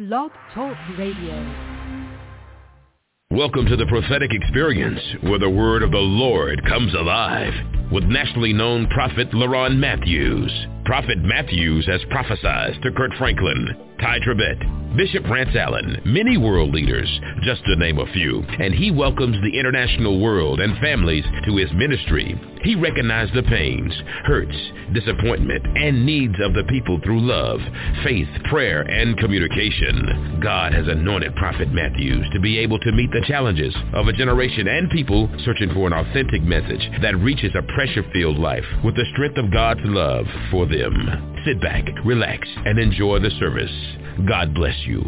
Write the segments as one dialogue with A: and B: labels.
A: Blog Talk Radio.
B: Welcome to the prophetic experience where the word of the Lord comes alive with nationally known prophet LaRon Matthews. Prophet Matthews has prophesied to Kurt Franklin, Ty Tribbett, Bishop Rance Allen, many world leaders, just to name a few, and he welcomes the international world and families to his ministry. He recognized the pains, hurts, disappointment, and needs of the people through love, faith, prayer, and communication. God has anointed Prophet Matthews to be able to meet the challenges of a generation and people searching for an authentic message that reaches a pressure-filled life with the strength of God's love for them. Sit back, relax, and enjoy the service. God bless you.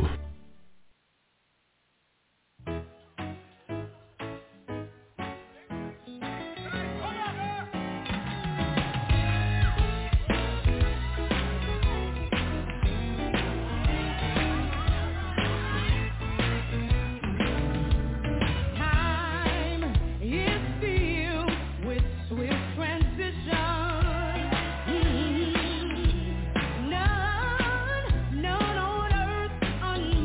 C: None on earth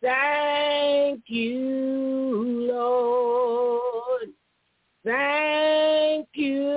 C: Thank you, Lord. Thank you,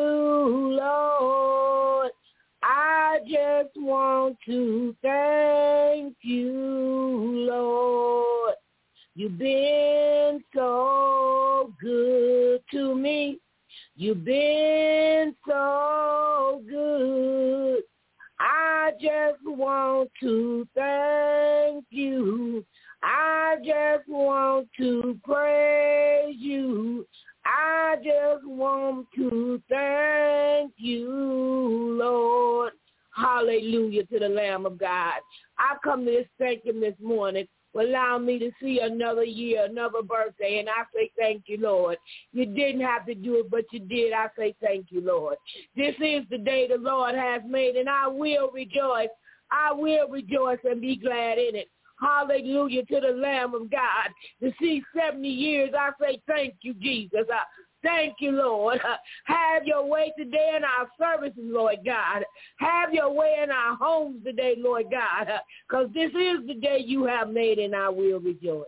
C: Lord. I just want to thank you, Lord. You've been so good to me. You've been so good. I just want to thank you. I just want to praise you. I just want to thank you, Lord. Hallelujah to the Lamb of God. I come to thank him this morning for allowing me to see another year, another birthday, and I say thank you, Lord. You didn't have to do it, but you did. I say thank you, Lord. This is the day the Lord has made, and I will rejoice. I will rejoice and be glad in it. Hallelujah to the Lamb of God. To see 70 years, I say thank you, Jesus. Thank you, Lord. Have your way today in our services, Lord God. Have your way in our homes today, Lord God, because this is the day you have made, and I will rejoice.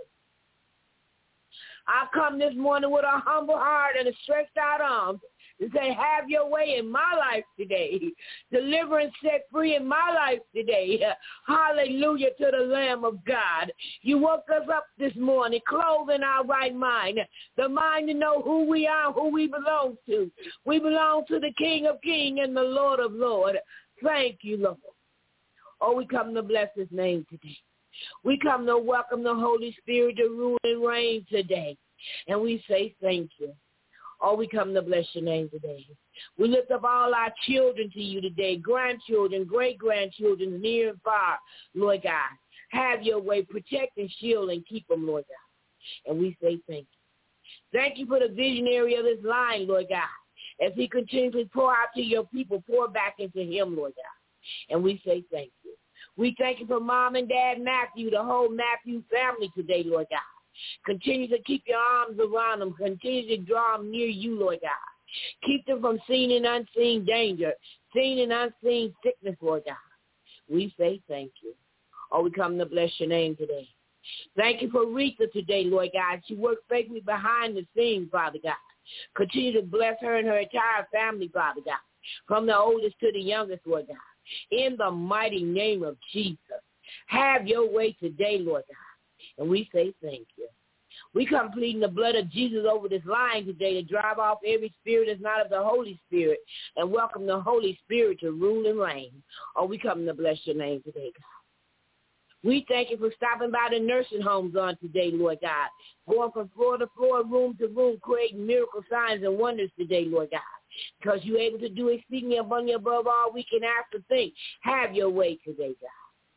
C: I come this morning with a humble heart and a stretched out arms to say, have your way in my life today. Deliver and set free in my life today. Hallelujah to the Lamb of God. You woke us up this morning, clothed in our right mind, the mind to know who we are, who we belong to. We belong to the King of Kings and the Lord of Lords. Thank you, Lord. Oh, we come to bless his name today. We come to welcome the Holy Spirit to rule and reign today. And we say thank you. Oh, we come to bless your name today. We lift up all our children to you today, grandchildren, great-grandchildren, near and far, Lord God. Have your way. Protect and shield and keep them, Lord God. And we say thank you. Thank you for the visionary of this line, Lord God. As he continues to pour out to your people, pour back into him, Lord God. And we say thank you. We thank you for Mom and Dad Matthew, the whole Matthew family today, Lord God. Continue to keep your arms around them. Continue to draw them near you, Lord God. Keep them from seen and unseen danger, seen and unseen sickness, Lord God. We say thank you. Oh, we come to bless your name today. Thank you for Rita today, Lord God. She worked faithfully behind the scenes, Father God. Continue to bless her and her entire family, Father God, from the oldest to the youngest, Lord God. In the mighty name of Jesus, have your way today, Lord God. And we say thank you. We come pleading the blood of Jesus over this line today to drive off every spirit that's not of the Holy Spirit and welcome the Holy Spirit to rule and reign. Oh, we come to bless your name today, God. We thank you for stopping by the nursing homes on today, Lord God, going from floor to floor, room to room, creating miracle signs and wonders today, Lord God, because you're able to do exceedingly abundantly above all we can ask or think. Have your way today, God.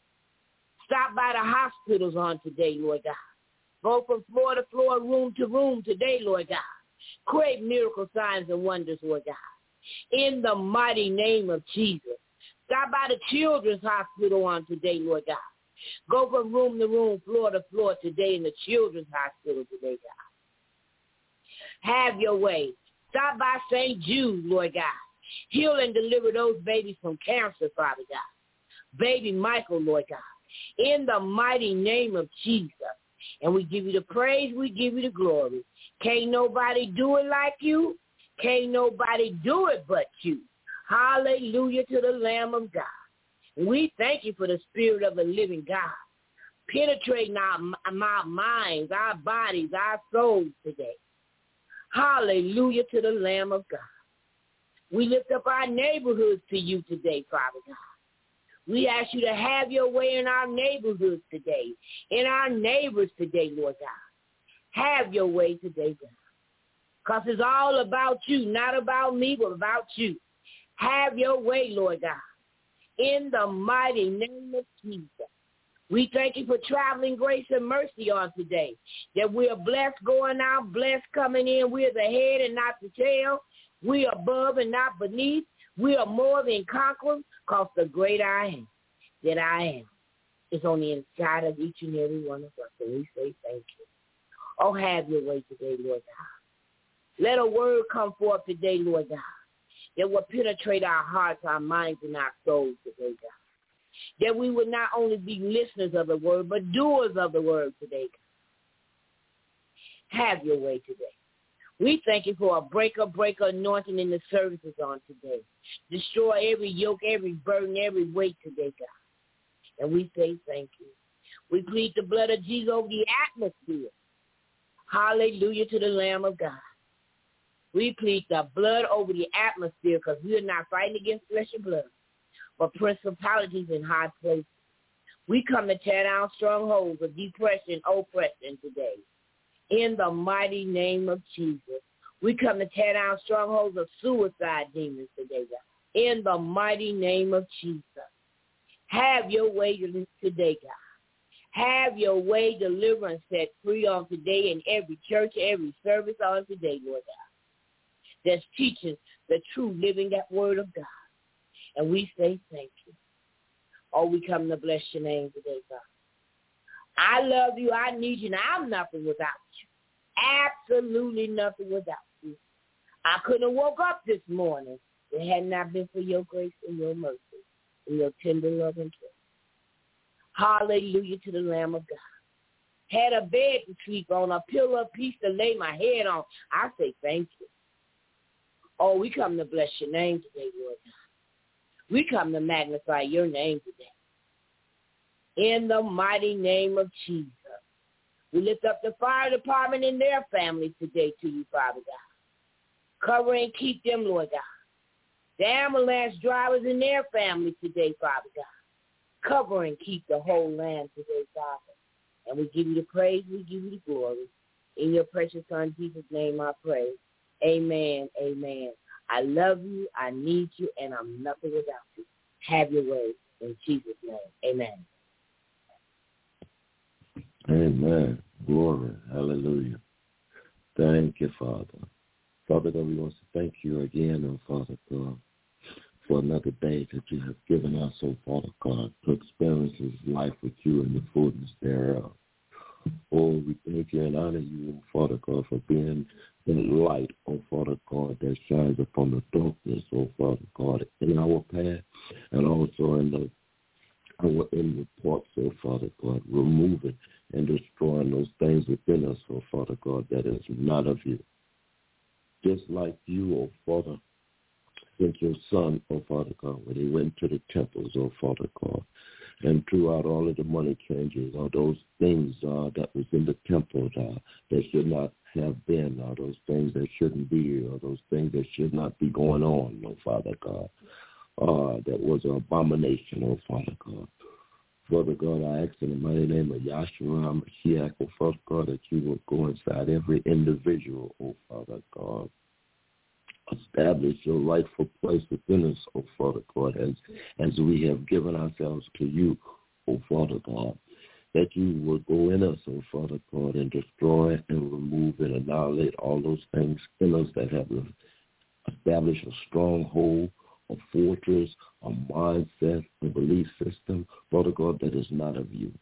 C: Stop by the hospitals on today, Lord God. Go from floor to floor, room to room today, Lord God. Create miracle signs and wonders, Lord God. In the mighty name of Jesus. Stop by the children's hospital on today, Lord God. Go from room to room, floor to floor today in the children's hospital today, God. Have your way. Stop by St. Jude, Lord God. Heal and deliver those babies from cancer, Father God. Baby Michael, Lord God. In the mighty name of Jesus. And we give you the praise, we give you the glory. Can't nobody do it like you. Can't nobody do it but you. Hallelujah to the Lamb of God. We thank you for the Spirit of the living God, penetrating our minds, our bodies, our souls today. Hallelujah to the Lamb of God. We lift up our neighborhoods to you today, Father God. We ask you to have your way in our neighborhoods today, in our neighbors today, Lord God. Have your way today, God. Because it's all about you, not about me, but about you. Have your way, Lord God. In the mighty name of Jesus. We thank you for traveling grace and mercy on today, that we are blessed going out, blessed coming in. We are the head and not the tail. We are above and not beneath. We are more than conquerors, because the great I am, that I am, is on the inside of each and every one of us. And we say thank you. Oh, have your way today, Lord God. Let a word come forth today, Lord God, that will penetrate our hearts, our minds, and our souls today, God. that we would not only be listeners of the word, but doers of the word today. Have your way today. We thank you for a breaker anointing in the services on today. Destroy every yoke, every burden, every weight today, God. And we say thank you. We plead the blood of Jesus over the atmosphere. Hallelujah to the Lamb of God. We plead the blood over the atmosphere because we are not fighting against flesh and blood, but principalities in high places. We come to tear down strongholds of depression, oppression today. In the mighty name of Jesus. We come to tear down strongholds of suicide demons today, God. In the mighty name of Jesus. Have your way today, God. Have your way, deliver and set free on today in every church, every service on today, Lord God. That's teaching the true living that word of God. And we say thank you. Oh, we come to bless your name today, God. I love you. I need you. Now, I'm nothing without you. Absolutely nothing without you. I couldn't have woke up this morning if it had not been for your grace and your mercy and your tender love and care. Hallelujah to the Lamb of God. Had a bed to sleep on, a pillow, a piece to lay my head on. I say thank you. Oh, we come to bless your name today, Lord God. We come to magnify your name today. In the mighty name of Jesus. We lift up the fire department and their families today to you, Father God. Cover and keep them, Lord God. The ambulance drivers and their families today, Father God. Cover and keep the whole land today, Father. And we give you the praise, we give you the glory. In your precious Son, Jesus' name I pray. Amen, amen. I love you, I need you, and I'm nothing without you. Have your way in Jesus' name. Amen.
D: Amen. Glory. Hallelujah. Thank you, Father. Father God, we want to thank you again, Father God, for another day that you have given us, Father God, to experience this life with you and the fullness thereof. Oh, we thank you and honor you, Father God, for being the light, Father God, that shines upon the darkness, Father God, in our path and also in our inward parts, Father God, removing and destroying those things within us, Father God, that is not of you. Just like you, Father, sent your Son, Father God, when he went to the temples, Father God, and threw out all of the money changers, all those things that was in the temple that should not have been, all those things that shouldn't be, or those things that should not be going on, Father God. That was an abomination, Father God. Father God, I ask in the mighty name of Yahshua Mashiach, Father God, that you will go inside every individual, Father God. Establish your rightful place within us, Father God, as we have given ourselves to you, Father God. That you will go in us, Father God, and destroy and remove and annihilate all those things in us that have established a stronghold, a fortress, a mindset, a belief system, Father God, that is not of you.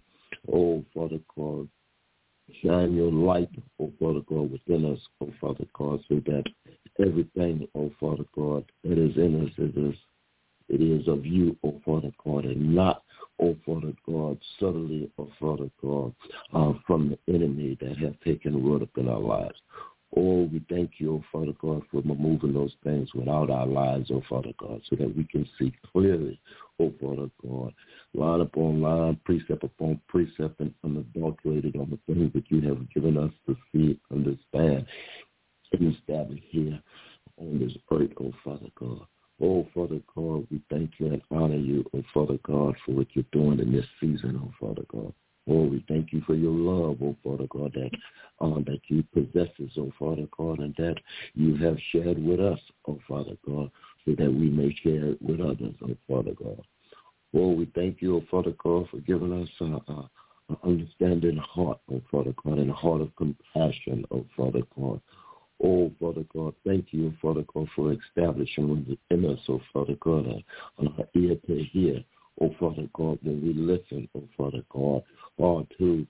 D: Oh, Father God, shine your light, Father God, within us, Father God, so that everything, Father God, that is in us, it is of you, Father God, and not, Father God, subtly, Father God, from the enemy that have taken root up in our lives. Oh, we thank you, Father God, for removing those things without our lives, Father God, so that we can see clearly, Father God, line upon line, precept upon precept, and unadulterated on the things that you have given us to see, understand, and establish here on this earth, Father God. Oh, Father God, we thank you and honor you, Father God, for what you're doing in this season, Father God. Oh, we thank you for your love, Father God, that you possess us, Father God, and that you have shared with us, Father God, so that we may share it with others, Father God. Oh, we thank you, Father God, for giving us an understanding heart, Father God, and a heart of compassion, Father God. Oh, Father God, thank you, Father God, for establishing within us, Father God, an ear to hear, Father God, when we listen, Father God, to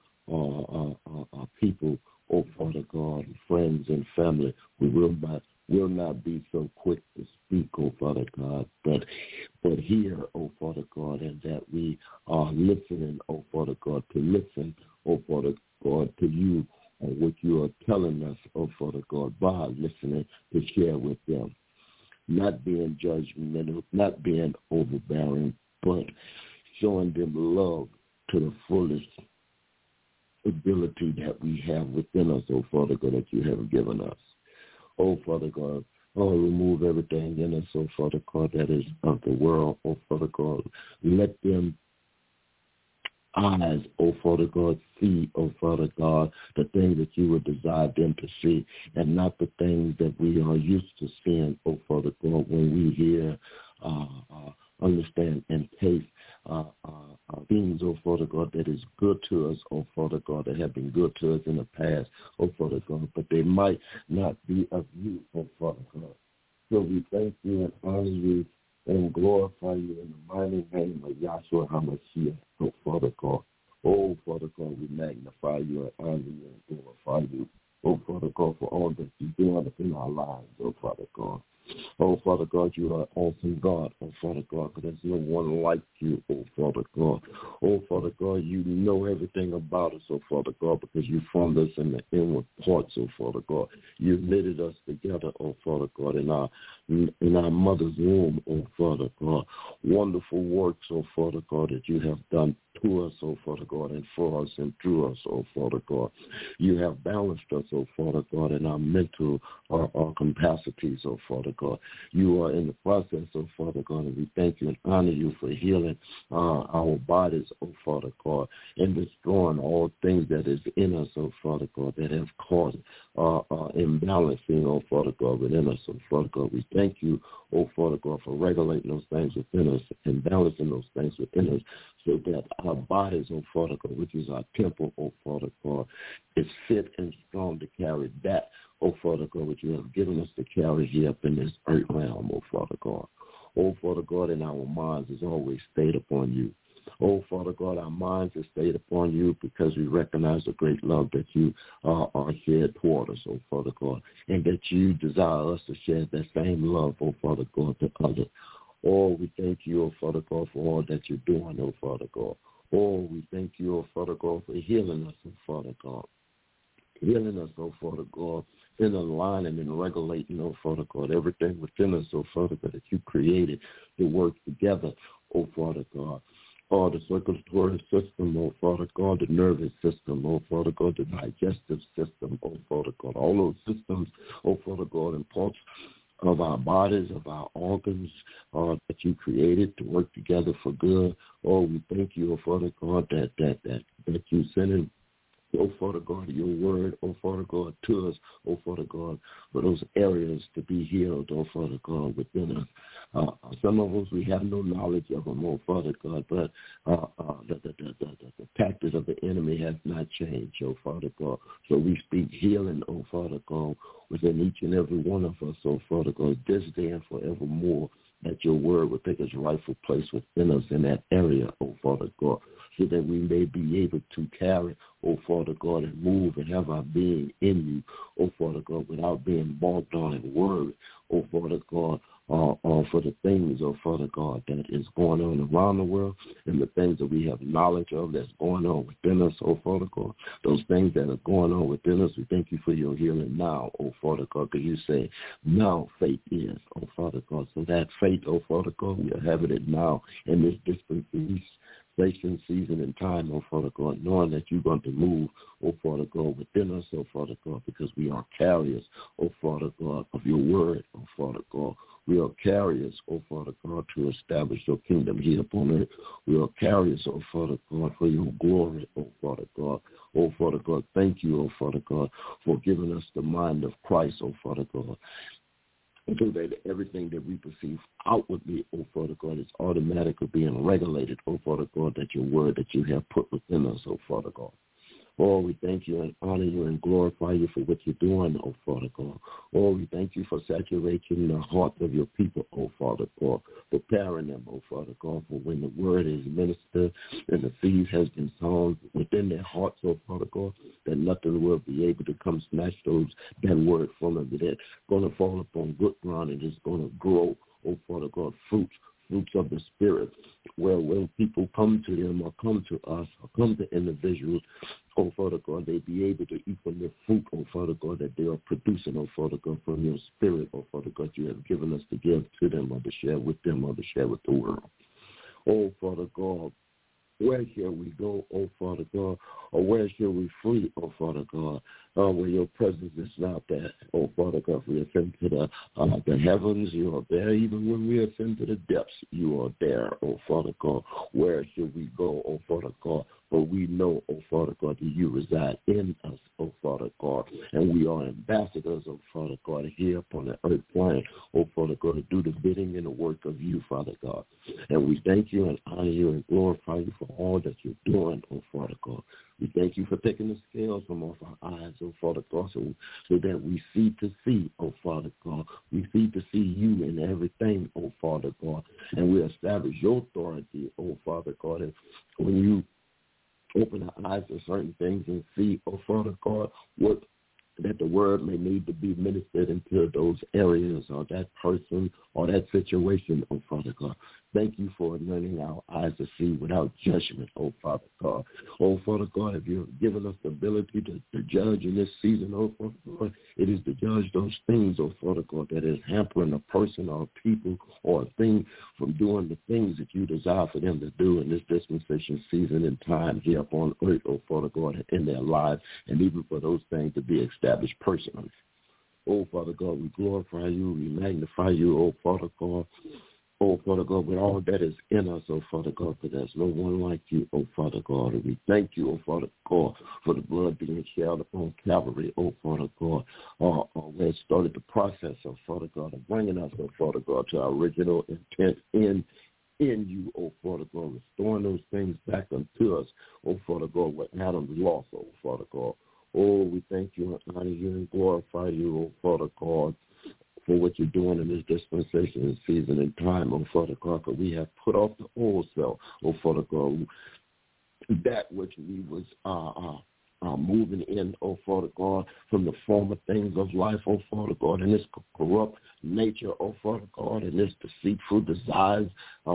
D: our people, Father God, friends and family. We will not be so quick to speak, Father God, but hear, Father God, and that God, to you and what you are telling us, oh Father God, by listening to share with them. Not being judgmental, not being overbearing, but showing them love to the fullest ability that we have within us, oh Father God, that you have given us. Oh Father God, remove everything in us, oh Father God, that is of the world, oh Father God. Let them eyes, oh Father God, see, oh Father God, the things that you would desire them to see, and not the things that we are used to seeing, oh Father God, when we hear, understand, and taste things, oh Father God, that is good to us, oh Father God, that have been good to us in the past, oh Father God, but they might not be of you, oh Father God. So we thank you and honor you and glorify you in the mighty name of Yahshua HaMashiach, oh Father God. Oh, Father God, we magnify you and honor you and glorify you, oh Father God, for all that you're doing in our lives, oh Father God. Oh, Father God, you are awesome God, oh Father God, because there's no one like you, oh Father God. Oh, Father God, you know everything about us, oh Father God, because you formed us in the inward parts, oh Father God. You knitted us together, oh Father God, in our mother's womb, oh Father God. Wonderful works, oh Father God, that you have done to us, oh Father God, and for us and through us, oh Father God. You have balanced us, oh Father God, in our mental our capacities, oh Father God. You are in the process, oh Father God, and we thank you and honor you for healing our bodies, oh Father God, and destroying all things that is in us, oh Father God, that have caused imbalancing, oh Father God, within us, oh Father God. We thank you, oh Father God, for regulating those things within us and balancing those things within us so that our bodies, oh Father God, which is our temple, oh Father God, is fit and strong to carry that, oh Father God, which you have given us to carry here up in this earth realm, oh Father God. Oh Father God, and our minds is always stayed upon you. Oh, Father God, our minds are stayed upon you because we recognize the great love that you are shared toward us, oh, Father God, and that you desire us to share that same love, oh, Father God, to others. Oh, we thank you, oh, Father God, for all that you're doing, oh, Father God. Oh, we thank you, oh, Father God, for healing us, oh, Father God. Healing us, oh, Father God, in aligning and regulating, oh, Father God, everything within us, oh, Father God, that you created to work together, oh, Father God. Oh, the circulatory system, oh, Father God, the nervous system, oh, Father God, the digestive system, oh, Father God, all those systems, oh, Father God, and parts of our bodies, of our organs that you created to work together for good. Oh, we thank you, oh, Father God, that you sent in, oh, Father God, your word, oh, Father God, to us, oh, Father God, for those areas to be healed, oh, Father God, within us. Some of us, we have no knowledge of them, oh, Father God, but the tactics of the enemy have not changed, oh, Father God. So we speak healing, oh, Father God, within each and every one of us, oh, Father God, this day and forevermore, that your word will take its rightful place within us in that area, oh, Father God, so that we may be able to carry, oh, Father God, and move and have our being in you, oh, Father God, without being bogged down in worry, oh, Father God, for the things, oh, Father God, that is going on around the world and the things that we have knowledge of that's going on within us, oh, Father God, those things that are going on within us, we thank you for your healing now, oh, Father God, because you say now faith is, oh, Father God. So that faith, oh, Father God, we are having it now in this dispensation, season, and time, oh, Father God, knowing that you're going to move, oh, Father God, within us, oh, Father God, because we are carriers, oh, Father God, of your word, oh, Father God. We are carriers, oh, Father God, to establish your kingdom here upon earth. We are carriers, oh, Father God, for your glory, oh, Father God. Oh, Father God, thank you, oh, Father God, for giving us the mind of Christ, oh, Father God. So that everything that we perceive outwardly, oh, Father God, is automatically being regulated, oh, Father God, that your word that you have put within us, oh, Father God. Oh, we thank you and honor you and glorify you for what you're doing, oh, Father God. Oh, we thank you for saturating the hearts of your people, oh, Father God, preparing them, oh, Father God, for when the word is ministered and the seed has been sown within their hearts, oh, Father God, that nothing will be able to come snatch that word from them, that it's going to fall upon good ground and it's going to grow, oh, Father God, fruits fruits of the Spirit, where when people come to them or come to us or come to individuals, oh, Father God, they be able to eat from the fruit, oh, Father God, that they are producing, oh, Father God, from your Spirit, oh, Father God, you have given us to give to them or to share with them or to share with the world. Oh, Father God, where shall we go, oh, Father God, or where shall we flee, oh, Father God, where your presence is not there, oh, Father God, we ascend to the heavens, you are there. Even when we ascend to the depths, you are there, oh, Father God. Where shall we go, oh, Father God? For we know, oh, Father God, that you reside in us, oh, Father God, and we are ambassadors, oh, Father God, here upon the earth plane, oh, Father God, to do the bidding and the work of you, Father God. And we thank you and honor you and glorify you for all that you're doing, oh, Father God. We thank you for taking the scales from off our eyes, oh, Father God, so that we see to see, oh, Father God. We see to see you in everything, oh, Father God, and we establish your authority, oh, Father God. And when you open our eyes to certain things and see, oh, Father God, what that the word may need to be ministered into those areas or that person or that situation, oh, Father God. Thank you for anointing our eyes to see without judgment, oh, Father God. Oh, Father God, if you've given us the ability to judge in this season, oh, Father God, it is to judge those things, oh, Father God, that is hampering a person or a people or a thing from doing the things that you desire for them to do in this dispensation season and time here upon earth, oh, Father God, in their lives, and even for those things to be established personally. Oh, Father God, we glorify you, we magnify you, oh, Father God. Oh, Father God, with all that is in us, oh, Father God, for there's no one like you, oh, Father God. And we thank you, oh, Father God, for the blood being shed upon Calvary, oh, Father God, where it started the process, oh, Father God, of bringing us, oh, Father God, to our original intent in you, oh, Father God, restoring those things back unto us, oh, Father God, what Adam lost, oh, Father God. Oh, we thank you and honor you and glorify you, oh, Father God, for what you're doing in this dispensation and season and time, oh, Father God, for we have put off the old self, oh, Father God, that which we was moving in, oh, Father God, from the former things of life, oh, Father God, and this corrupt nature, oh, Father God, and this deceitful desires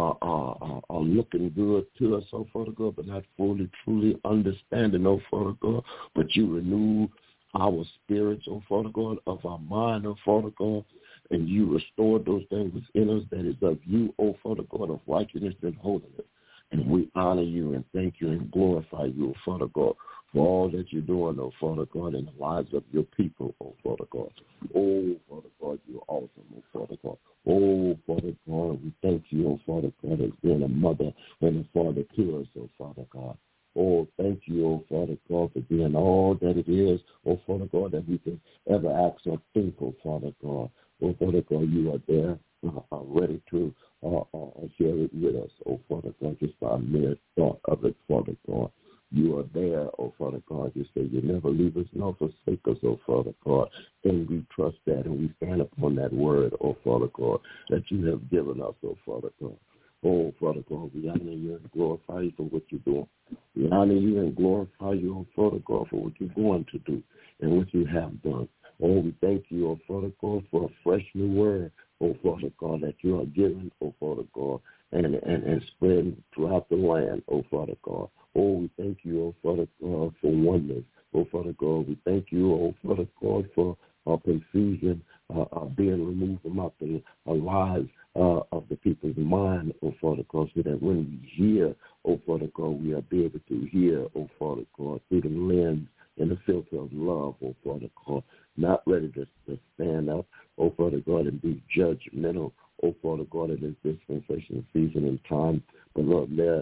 D: are looking good to us, oh, Father God, but not fully, truly understanding, oh, Father God, but you renew our spirits, oh, Father God, of our mind, oh, Father God, and you restore those things within us that is of you, oh, Father God, of righteousness and holiness. And we honor you and thank you and glorify you, oh, Father God, for all that you're doing, oh, Father God, in the lives of your people, oh, Father God. Oh, Father God, you're awesome, oh, Father God. Oh, Father God, we thank you, oh, Father God, as being a mother and a father to us, oh, Father God. Oh, thank you, oh, Father God, for being all that it is, oh, Father God, that we can ever ask or think, oh, Father God. Oh, Father God, you are there, ready to share it with us, oh, Father God, just by mere thought of it, Father God. You are there, oh, Father God. You say you never leave us nor forsake us, oh, Father God. And we trust that and we stand upon that word, oh, Father God, that you have given us, oh, Father God. Oh, Father God, we honor you and glorify you for what you're doing. We honor you and glorify you, oh, Father God, for what you're going to do and what you have done. Oh, we thank you, oh, Father God, for a fresh new word, oh, Father God, that you are giving, oh, Father God, and spreading throughout the land, oh, Father God. Oh, we thank you, oh, Father God, for oneness. Oh, Father God, we thank you, oh, Father God, for confusion being removed from out the lives of the people's mind, oh, Father God, so that when we hear, oh, Father God, we are be able to hear, oh, Father God, through the lens and the filter of love, oh, Father God, not ready to stand up, oh, Father God, and be judgmental, oh, Father God, in this dispensation season and time, but Lord, let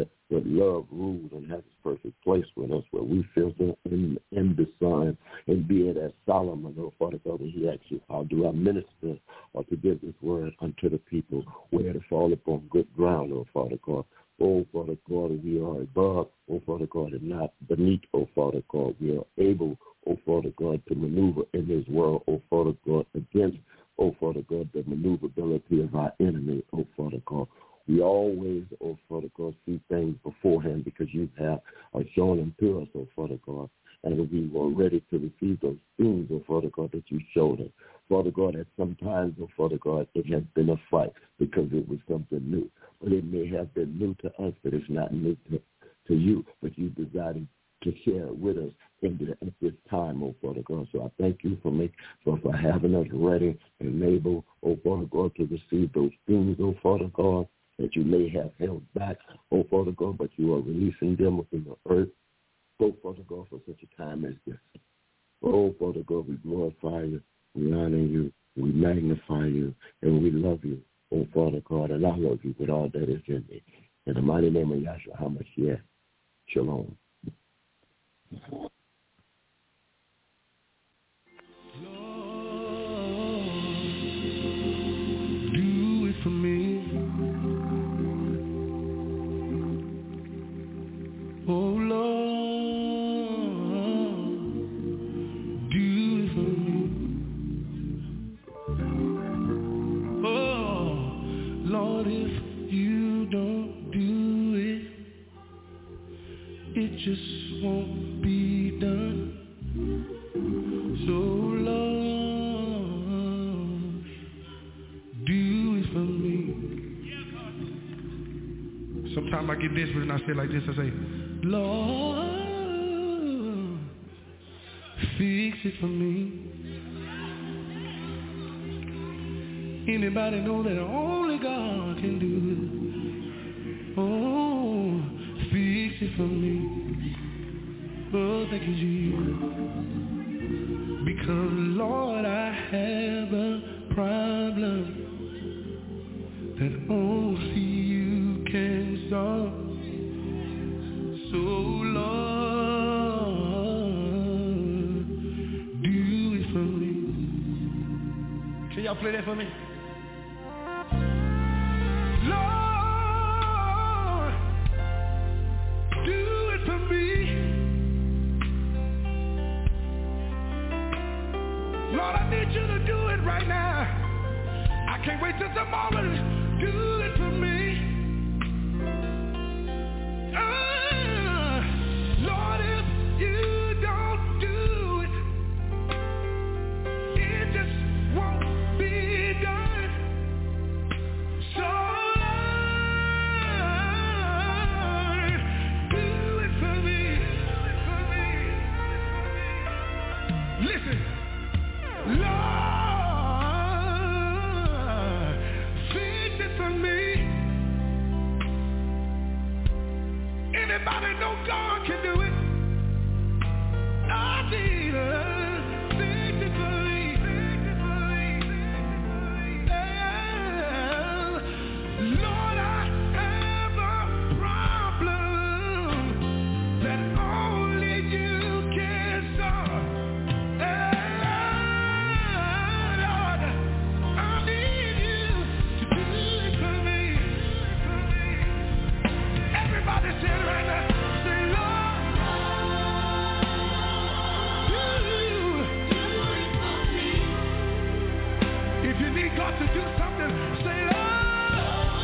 D: love rule and have its perfect place with us, where we feel in the Son, and be it as Solomon, oh, Father God, when he asks you, how do I minister or to give this word unto the people, where to fall upon good ground, oh, Father God. Oh, Father God, we are above, oh, Father God, and not beneath, oh, Father God. We are able, oh, Father God, to maneuver in this world, oh, Father God, against, oh, Father God, the maneuverability of our enemy, oh, Father God. We always, oh, Father God, see things beforehand because you have shown them to us, oh, Father God. and we were ready to receive those things, oh Father God, that you showed us. Father God, at sometimes, oh Father God, it has been a fight because it was something new. But it may have been new to us, but it's not new to you, but you decided to share it with us at this time, oh Father God. So I thank you for having us ready and able, oh Father God, to receive those things, oh Father God, that you may have held back, oh Father God, but you are releasing them within the earth, oh Father God, for such a time as this. Oh Father God, we glorify you, we honor you, we magnify you, and we love you, oh Father God, and I love you with all that is in me. In the mighty name of Yahshua HaMashiach, Shalom.
E: Lord, do it for me. Oh Lord, do it for me. Oh Lord, if you don't do it, it just won't be done. So Lord, do it for me. Sometimes I get desperate and I say like this, I say, Lord, fix it for me. Anybody know that only God can do it? Oh, fix it for me. Oh, thank you, Jesus. Because, Lord, I have a problem that only you can solve. So, Lord, do it for me. Can y'all play that for me? Lord, do it for me. Lord, I need you to do it right now. I can't wait till tomorrow. Do it for me. Lord, if you don't do it, it just won't be done. So Lord, do it for me. Listen, Lord, fix it for me. Anybody know God can do it? Oh, Jesus, fix it for me. Yeah. Lord, I have a problem that only you can solve. Lord, I need you to do it for me. Everybody say it right now. Say, Lord, do it for me. If you need God to do something, say, Lord,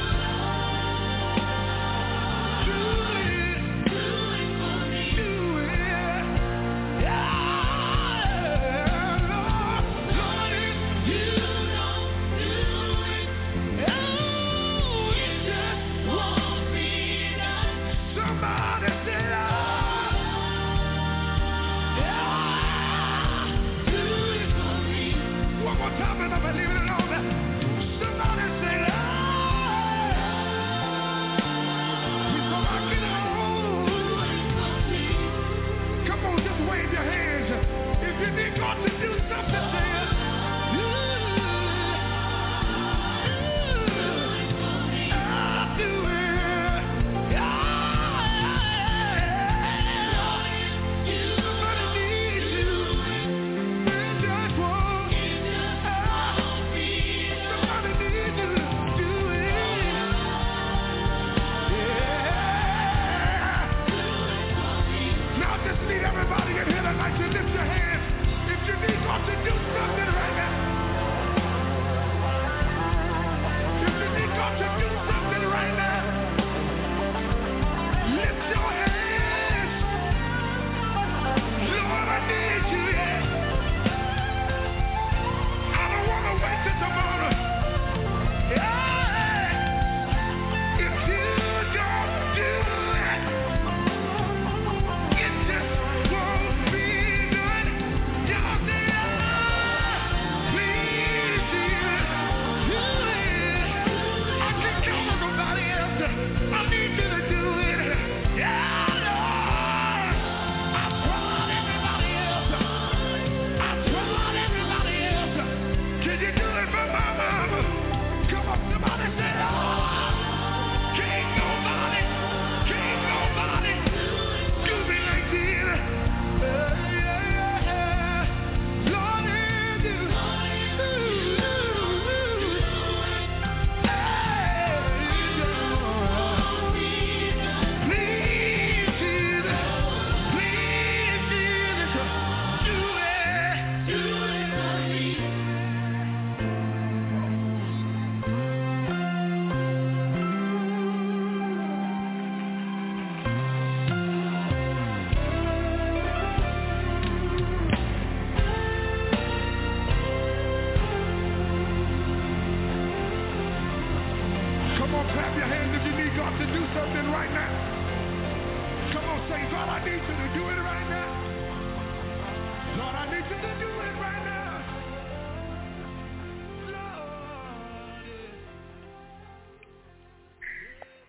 E: do it for me. Do it. Yeah, Lord, if you don't do it, oh, it just won't be done. Somebody say, Lord, yeah, do it for me. One more time and I'm leaving it alone. Somebody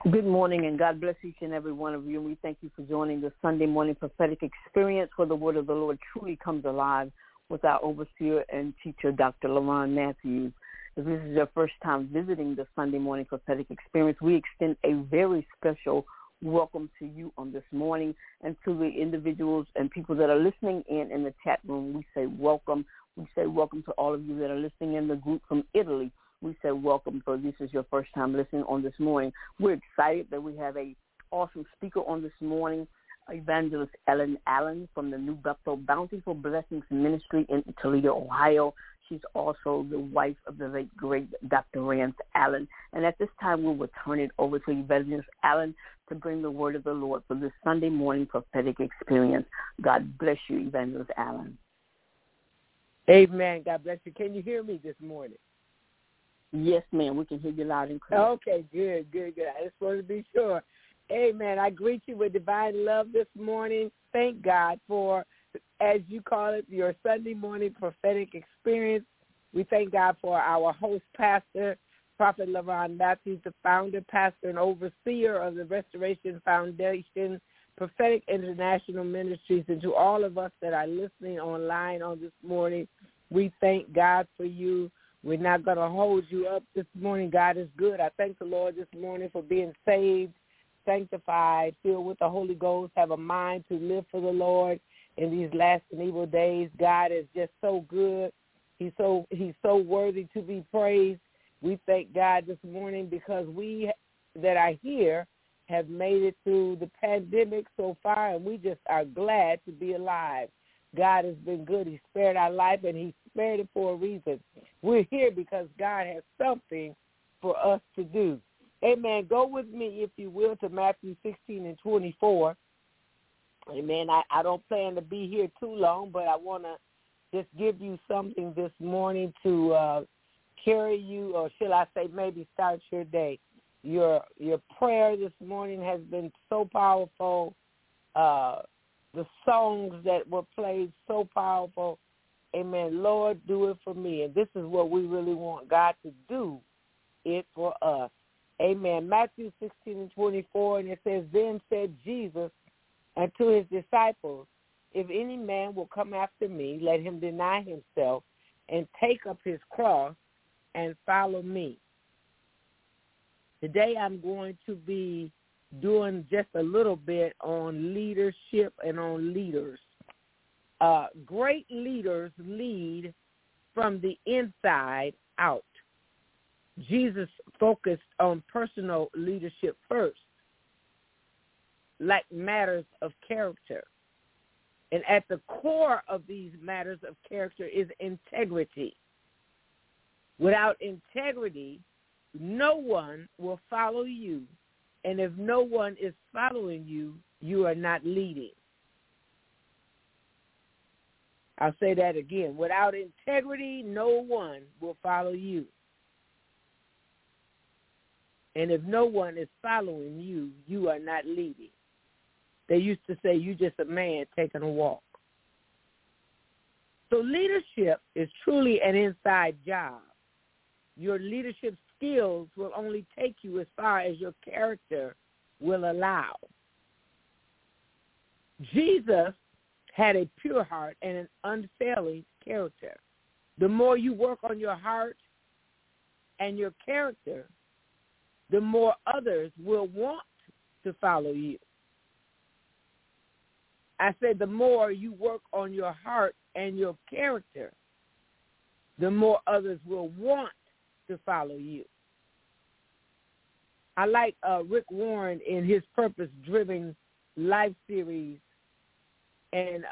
F: Good morning, and God bless each and every one of you. And we thank you for joining the Sunday morning prophetic experience where the word of the Lord truly comes alive with our overseer and teacher, Dr. LaRon Matthews. If this is your first time visiting the Sunday morning prophetic experience, we extend a very special welcome to you on this morning, and to the individuals and people that are listening in the chat room. We say welcome. We say welcome to all of you that are listening in the group from Italy. We say welcome, for this is your first time listening on this morning. We're excited that we have a awesome speaker on this morning, Evangelist Ellen Allen from the New Bethel Bountiful Blessings Ministry in Toledo, Ohio. She's also the wife of the late, great Dr. Rance Allen. And at this time, we will turn it over to Evangelist Allen to bring the word of the Lord for this Sunday morning prophetic experience. God bless you, Evangelist Allen.
C: Amen. God bless you. Can you hear me this morning?
F: Yes, ma'am. We can hear you loud and clear.
C: Okay, good. I just wanted to be sure. Amen. I greet you with divine love this morning. Thank God for, as you call it, your Sunday morning prophetic experience. We thank God for our host pastor, Prophet LaRon Matthews, the founder, pastor, and overseer of the Restoration Foundation Prophetic International Ministries. And to all of us that are listening online on this morning, we thank God for you. We're not going to hold you up this morning. God is good. I thank the Lord this morning for being saved, sanctified, filled with the Holy Ghost, have a mind to live for the Lord in these last and evil days. God is just so good. He's so worthy to be praised. We thank God this morning because we that are here have made it through the pandemic so far, and we just are glad to be alive. God has been good. He spared our life, and he spared it for a reason. We're here because God has something for us to do. Amen. Go with me, if you will, to Matthew 16 and 24. Amen. I don't plan to be here too long, but I want to just give you something this morning to carry you, or shall I say maybe start your day. Your prayer this morning has been so powerful. The songs that were played, so powerful. Amen. Lord, do it for me. And this is what we really want God to do it for us. Amen. Matthew 16 and 24, and it says, Then said Jesus unto his disciples, If any man will come after me, let him deny himself and take up his cross and follow me. Today I'm going to be doing just a little bit on leadership and on leaders. Great leaders lead from the inside out. Jesus focused on personal leadership first, like matters of character. And at the core of these matters of character is integrity. Without integrity, no one will follow you. And if no one is following you, you are not leading. I'll say that again. Without integrity, no one will follow you. And if no one is following you, you are not leading. They used to say, you're just a man taking a walk. So leadership is truly an inside job. Your leadership skills will only take you as far as your character will allow. Jesus had a pure heart and an unfailing character. The more you work on your heart and your character, the more others will want to follow you. I said the more you work on your heart and your character, the more others will want to follow you. I like Rick Warren in his Purpose-Driven Life series, and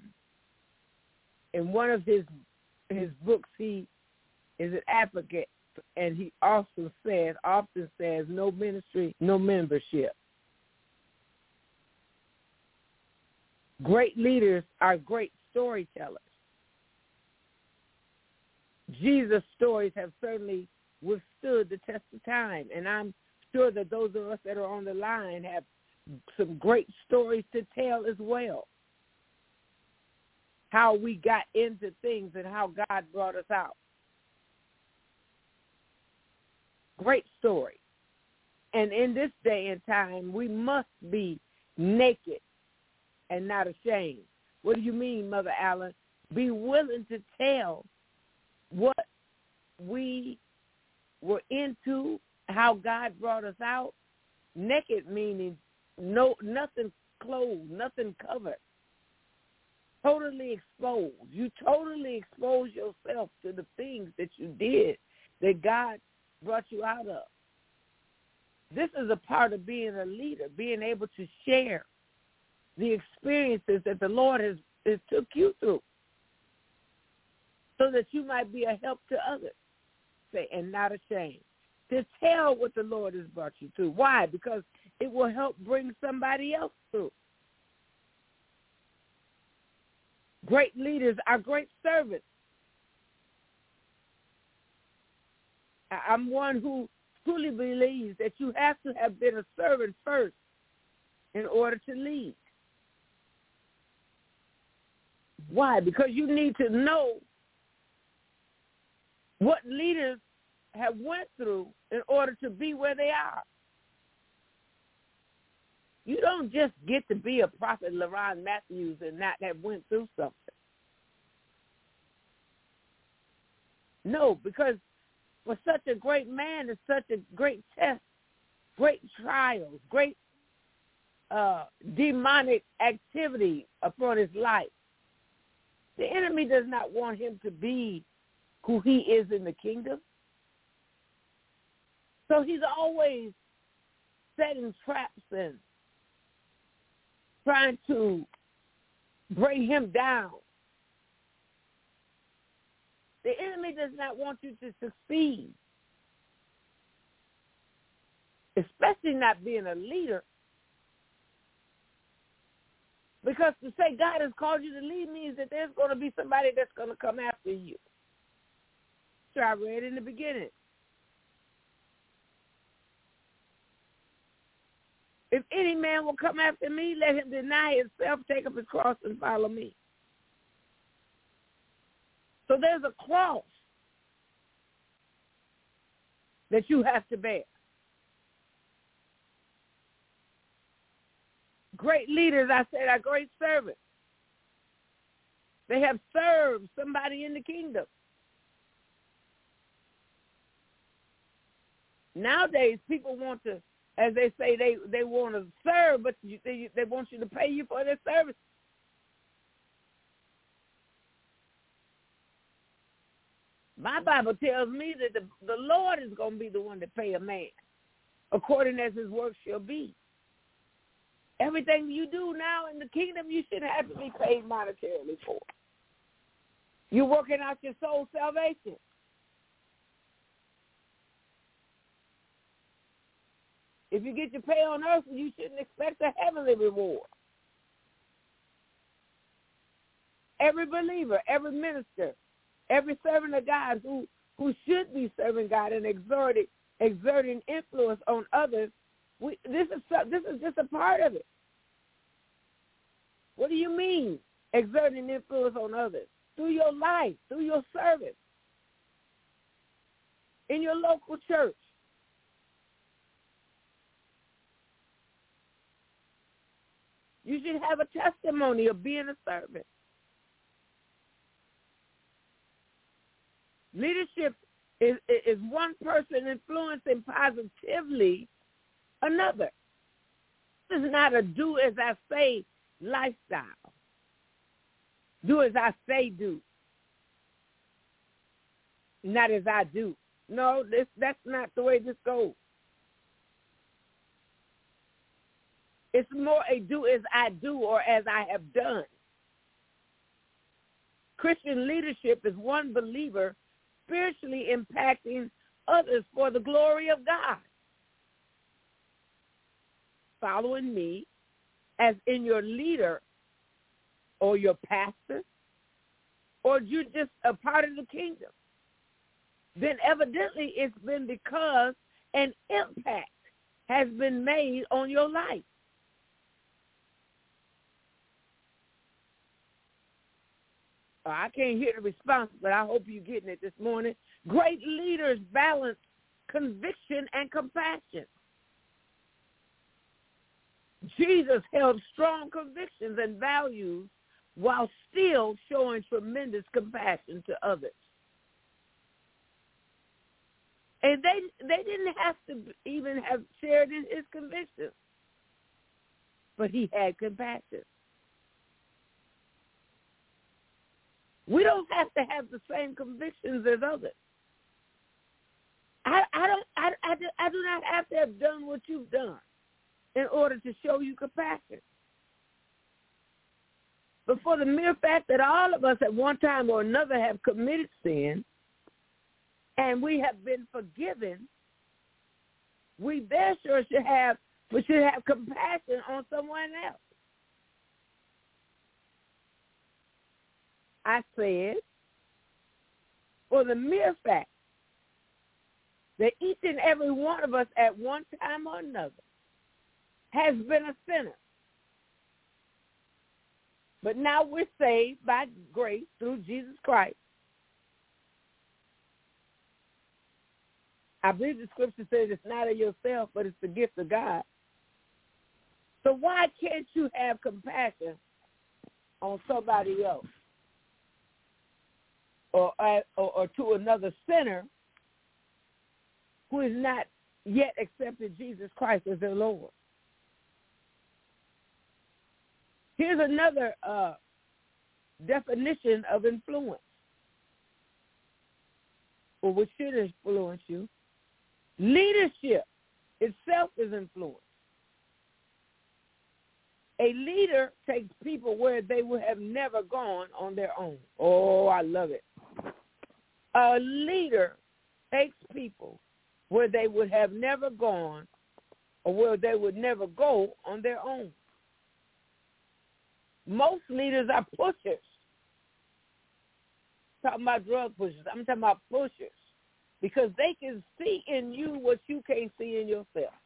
C: in one of his books, he is an advocate, and he often says, no ministry, no membership. Great leaders are great storytellers. Jesus' stories have certainly withstood the test of time, and I'm sure that those of us that are on the line have some great stories to tell as well. How we got into things and how God brought us out. Great story. And in this day and time, we must be naked and not ashamed. What do you mean, Mother Allen? Be willing to tell what we were into, how God brought us out. Naked meaning nothing clothed, nothing covered. Totally exposed. You totally expose yourself to the things that you did that God brought you out of. This is a part of being a leader, being able to share the experiences that the Lord has took you through so that you might be a help to others. Say, and not ashamed. To tell what the Lord has brought you through. Why? Because it will help bring somebody else through. Great leaders are great servants. I'm one who truly believes that you have to have been a servant first in order to lead. Why? Because you need to know what leaders have went through in order to be where they are. You don't just get to be a Prophet LaRon Matthews and not have went through something. No, because for such a great man, it's such a great test, great trials, great demonic activity upon his life. The enemy does not want him to be who he is in the kingdom. So he's always setting traps and trying to bring him down. The enemy does not want you to succeed, especially not being a leader. Because to say God has called you to lead means that there's going to be somebody that's going to come after you. So I read in the beginning. If any man will come after me, let him deny himself, take up his cross, and follow me. So there's a cross that you have to bear. Great leaders, I said, are great servants. They have served somebody in the kingdom. Nowadays, people want to, as they say, they want to serve, but they want you to pay you for their service. My Bible tells me that the Lord is going to be the one to pay a man according as his work shall be. Everything you do now in the kingdom, you shouldn't have to be paid monetarily for. You're working out your soul salvation. If you get your pay on earth, you shouldn't expect a heavenly reward. Every believer, every minister, every servant of God who should be serving God and exerting influence on others, this is just a part of it. What do you mean, exerting influence on others? Through your life, through your service, in your local church. You should have a testimony of being a servant. Leadership is one person influencing positively another. This is not a do as I say lifestyle. Do as I say do. Not as I do. No, that's not the way this goes. It's more a do as I do or as I have done. Christian leadership is one believer spiritually impacting others for the glory of God. Following me as in your leader or your pastor, or you're just a part of the kingdom, then evidently it's been because an impact has been made on your life. I can't hear the response, but I hope you're getting it this morning. Great leaders balance conviction and compassion. Jesus held strong convictions and values while still showing tremendous compassion to others. And they didn't have to even have shared in his convictions, but he had compassion. We don't have to have the same convictions as others. I do not have to have done what you've done in order to show you compassion. But for the mere fact that all of us at one time or another have committed sin and we have been forgiven, we therefore should have compassion on someone else. I said, for the mere fact that each and every one of us at one time or another has been a sinner. But now we're saved by grace through Jesus Christ. I believe the scripture says it's not of yourself, but it's the gift of God. So why can't you have compassion on somebody else? Or to another sinner who has not yet accepted Jesus Christ as their Lord. Here's another definition of influence, or what should influence you. Leadership itself is influence. A leader takes people where they would have never gone on their own. Oh, I love it. A leader takes people where they would have never gone or where they would never go on their own. Most leaders are pushers. I'm talking about drug pushers. I'm talking about pushers because they can see in you what you can't see in yourself.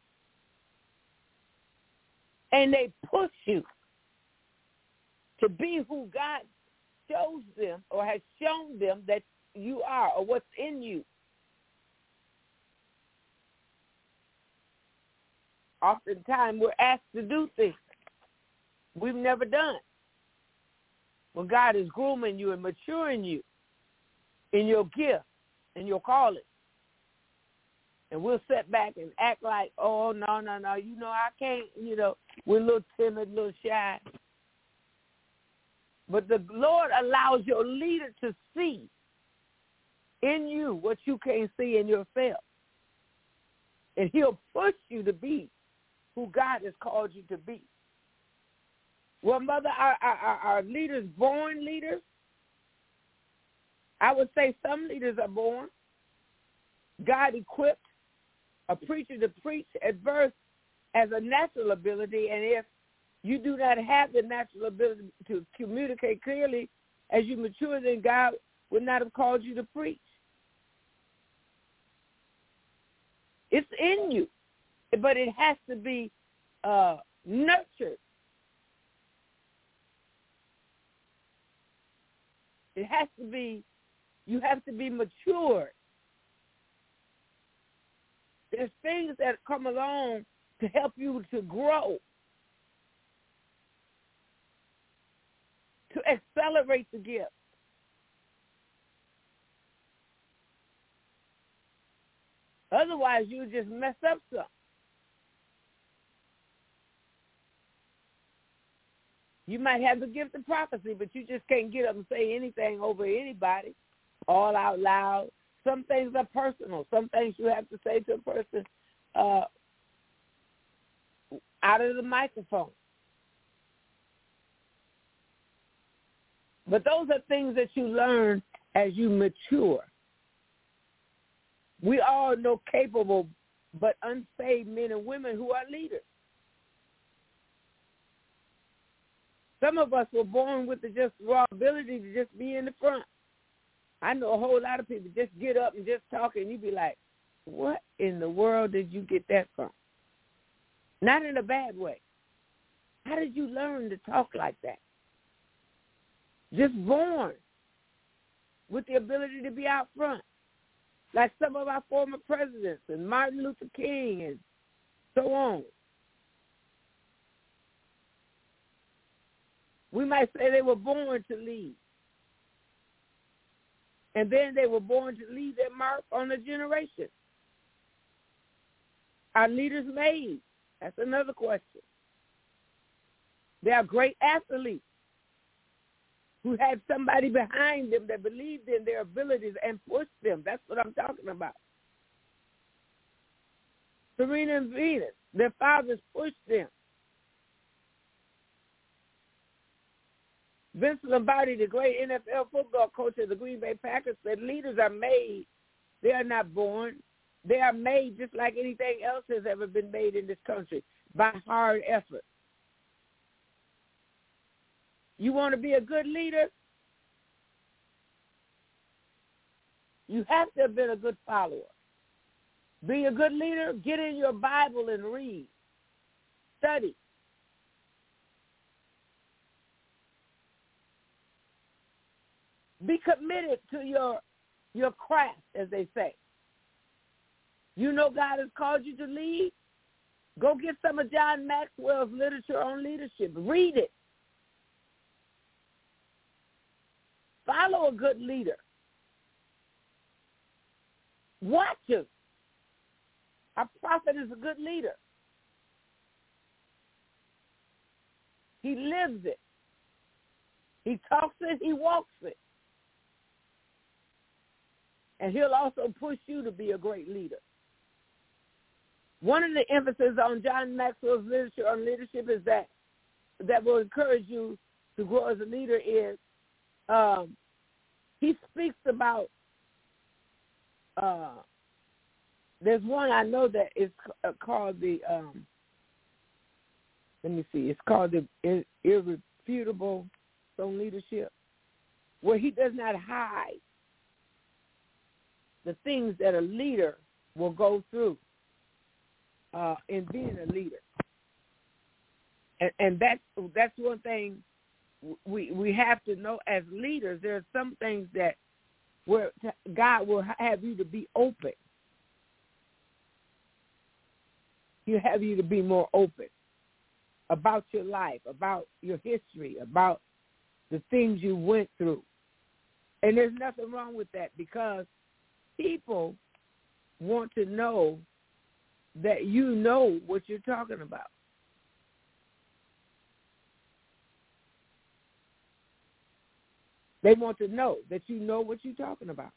C: And they push you to be who God shows them or has shown them that you are or what's in you. Oftentimes we're asked to do things we've never done. When God is grooming you and maturing you in your gift and your calling. And we'll sit back and act like, oh, no, I can't, we're a little timid, a little shy. But the Lord allows your leader to see in you what you can't see in yourself. And he'll push you to be who God has called you to be. Well, Mother, are leaders born leaders? I would say some leaders are born. God equipped a preacher to preach at birth as a natural ability, and if you do not have the natural ability to communicate clearly as you mature, then God would not have called you to preach. It's in you, but it has to be nurtured. It has to be, you have to be matured. There's things that come along to help you to grow, to accelerate the gift. Otherwise, you just mess up something. You might have the gift of prophecy, but you just can't get up and say anything over anybody all out loud. Some things are personal. Some things you have to say to a person out of the microphone. But those are things that you learn as you mature. We all know capable but unsaved men and women who are leaders. Some of us were born with the just raw ability to just be in the front. I know a whole lot of people just get up and just talk, and you be like, what in the world did you get that from? Not in a bad way. How did you learn to talk like that? Just born with the ability to be out front, like some of our former presidents and Martin Luther King and so on. We might say they were born to lead. And then they were born to leave their mark on the generation. Are leaders made? That's another question. They are great athletes who had somebody behind them that believed in their abilities and pushed them. That's what I'm talking about. Serena and Venus, their fathers pushed them. Vince Lombardi, the great NFL football coach of the Green Bay Packers, said leaders are made. They are not born. They are made just like anything else has ever been made in this country, by hard effort. You want to be a good leader? You have to have been a good follower. Be a good leader, get in your Bible and read. Study. Be committed to your craft, as they say. You know God has called you to lead? Go get some of John Maxwell's literature on leadership. Read it. Follow a good leader. Watch him. A prophet is a good leader. He lives it. He talks it. He walks it. And he'll also push you to be a great leader. One of the emphasis on John Maxwell's literature on leadership is that will encourage you to grow as a leader is he speaks about, there's one I know that is called the, it's called the Irrefutable on Leadership, where he does not hide the things that a leader will go through in being a leader. And that's one thing we have to know as leaders. There are some things that where God will have you to be open. He'll have you to be more open about your life, about your history, about the things you went through. And there's nothing wrong with that, because people want to know that you know what you're talking about. They want to know that you know what you're talking about.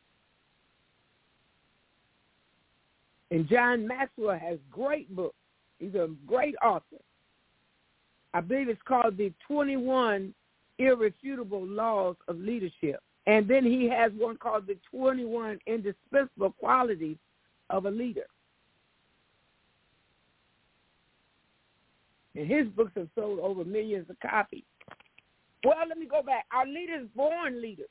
C: And John Maxwell has great books. He's a great author. I believe it's called The 21 Irrefutable Laws of Leadership. And then he has one called The 21 Indispensable Qualities of a Leader. And his books have sold over millions of copies. Well, let me go back. Are leaders born leaders?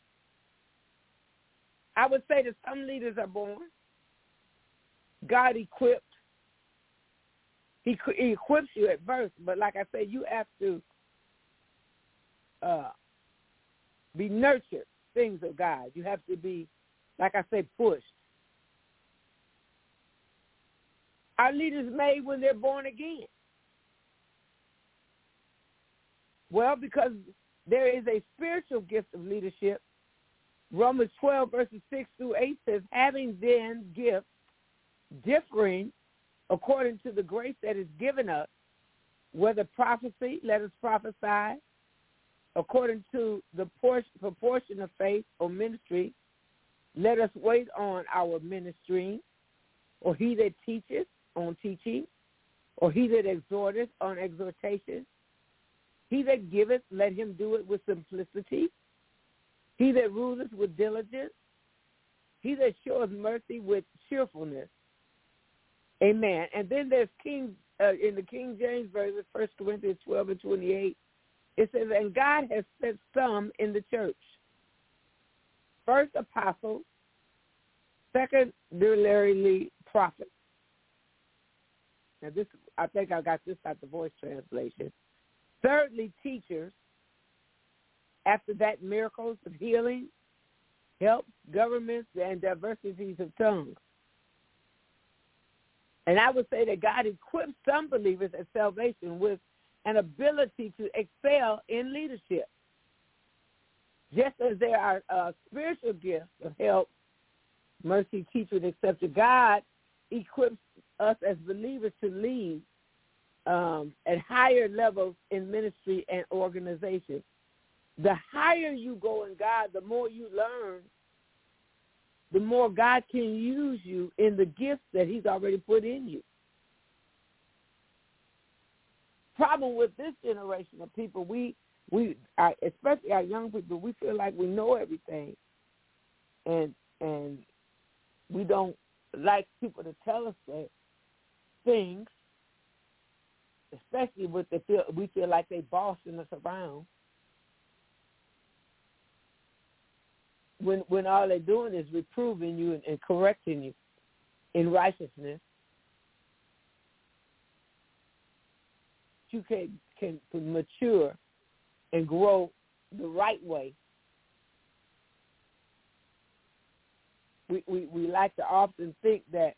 C: I would say that some leaders are born. God equipped. He equips you at birth, but like I said, you have to be nurtured, things of God. You have to be, like I say, pushed. Are leaders made when they're born again? Well, because there is a spiritual gift of leadership. Romans 12, verses 6 through 8 says, having then gifts differing according to the grace that is given us, whether prophecy, let us prophesy, according to the proportion of faith or ministry, let us wait on our ministry, or he that teacheth on teaching, or he that exhorteth on exhortation. He that giveth, let him do it with simplicity. He that ruleth with diligence. He that showeth mercy with cheerfulness. Amen. And then there's in the King James Version, 1 Corinthians 12 and 28, it says, and God has set some in the church. First, apostles. Secondarily, prophets. Now, this, I think I got this out the Voice translation. Thirdly, teachers. After that, miracles of healing, helps, governments, and diversities of tongues. And I would say that God equips some believers at salvation with an ability to excel in leadership. Just as there are spiritual gifts of help, mercy, teaching, etc., God equips us as believers to lead at higher levels in ministry and organization. The higher you go in God, the more you learn, the more God can use you in the gifts that he's already put in you. Problem with this generation of people, we especially our young people, we feel like we know everything, and we don't like people to tell us that things, especially with we feel like they bossing us around. When all they're doing is reproving you and correcting you in righteousness, you can mature and grow the right way. We like to often think that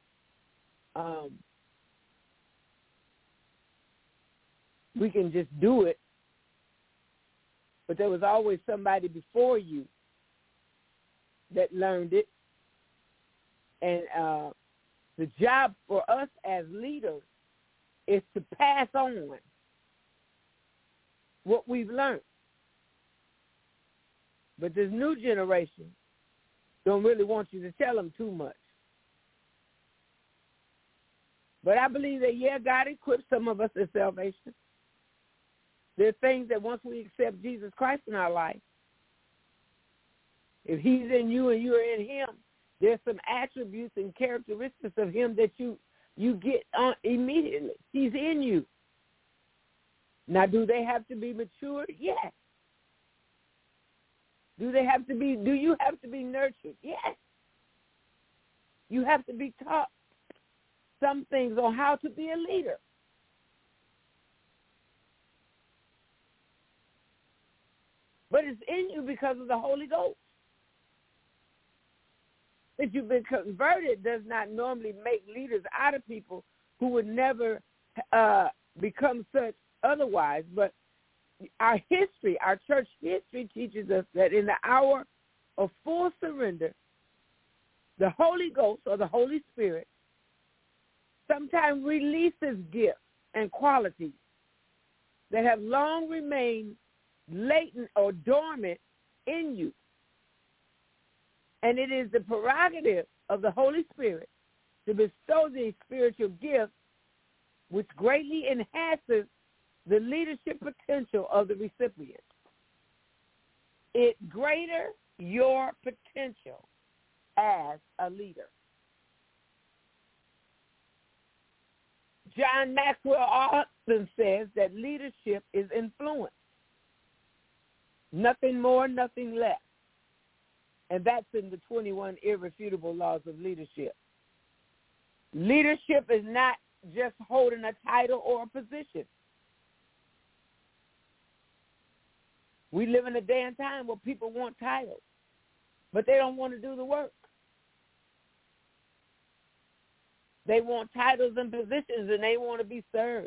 C: we can just do it, but there was always somebody before you that learned it. And the job for us as leaders is to pass on what we've learned. But this new generation don't really want you to tell them too much. But I believe that, God equips some of us in salvation. There are things that once we accept Jesus Christ in our life, if he's in you and you're in him, there's some attributes and characteristics of him that you get on immediately. He's in you. Now, do they have to be matured? Yes. Do you have to be nurtured? Yes. You have to be taught some things on how to be a leader. But it's in you because of the Holy Ghost. That you've been converted does not normally make leaders out of people who would never become such otherwise. But our history, our church history teaches us that in the hour of full surrender, the Holy Ghost or the Holy Spirit sometimes releases gifts and qualities that have long remained latent or dormant in you. And it is the prerogative of the Holy Spirit to bestow these spiritual gifts, which greatly enhances the leadership potential of the recipient. It greater your potential as a leader. John Maxwell often says that leadership is influence. Nothing more, nothing less. And that's in the 21 irrefutable laws of leadership. Leadership is not just holding a title or a position. We live in a day and time where people want titles, but they don't want to do the work. They want titles and positions, and they want to be served.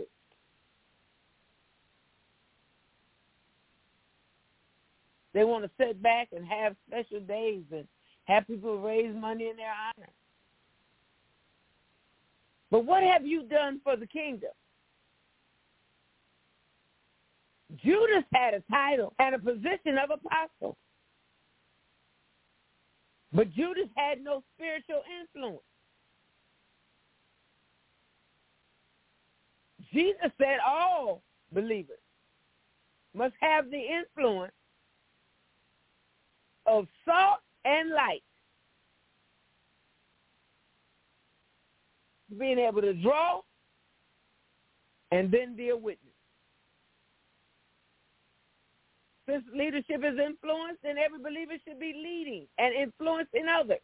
C: They want to sit back and have special days and have people raise money in their honor. But what have you done for the kingdom? Judas had a title and a position of apostle. But Judas had no spiritual influence. Jesus said all believers must have the influence of salt and light, being able to draw and then be a witness. Since leadership is influence, then every believer should be leading and influencing others.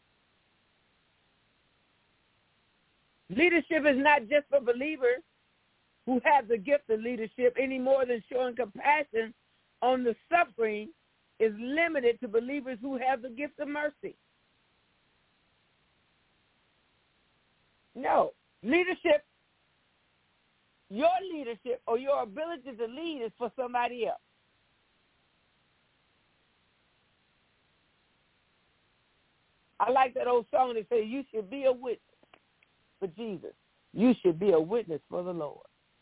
C: Leadership is not just for believers who have the gift of leadership any more than showing compassion on the suffering is limited to believers who have the gift of mercy. your leadership or your ability to lead is for somebody else. I like that old song that says, you should be a witness for Jesus. You should be a witness for the Lord.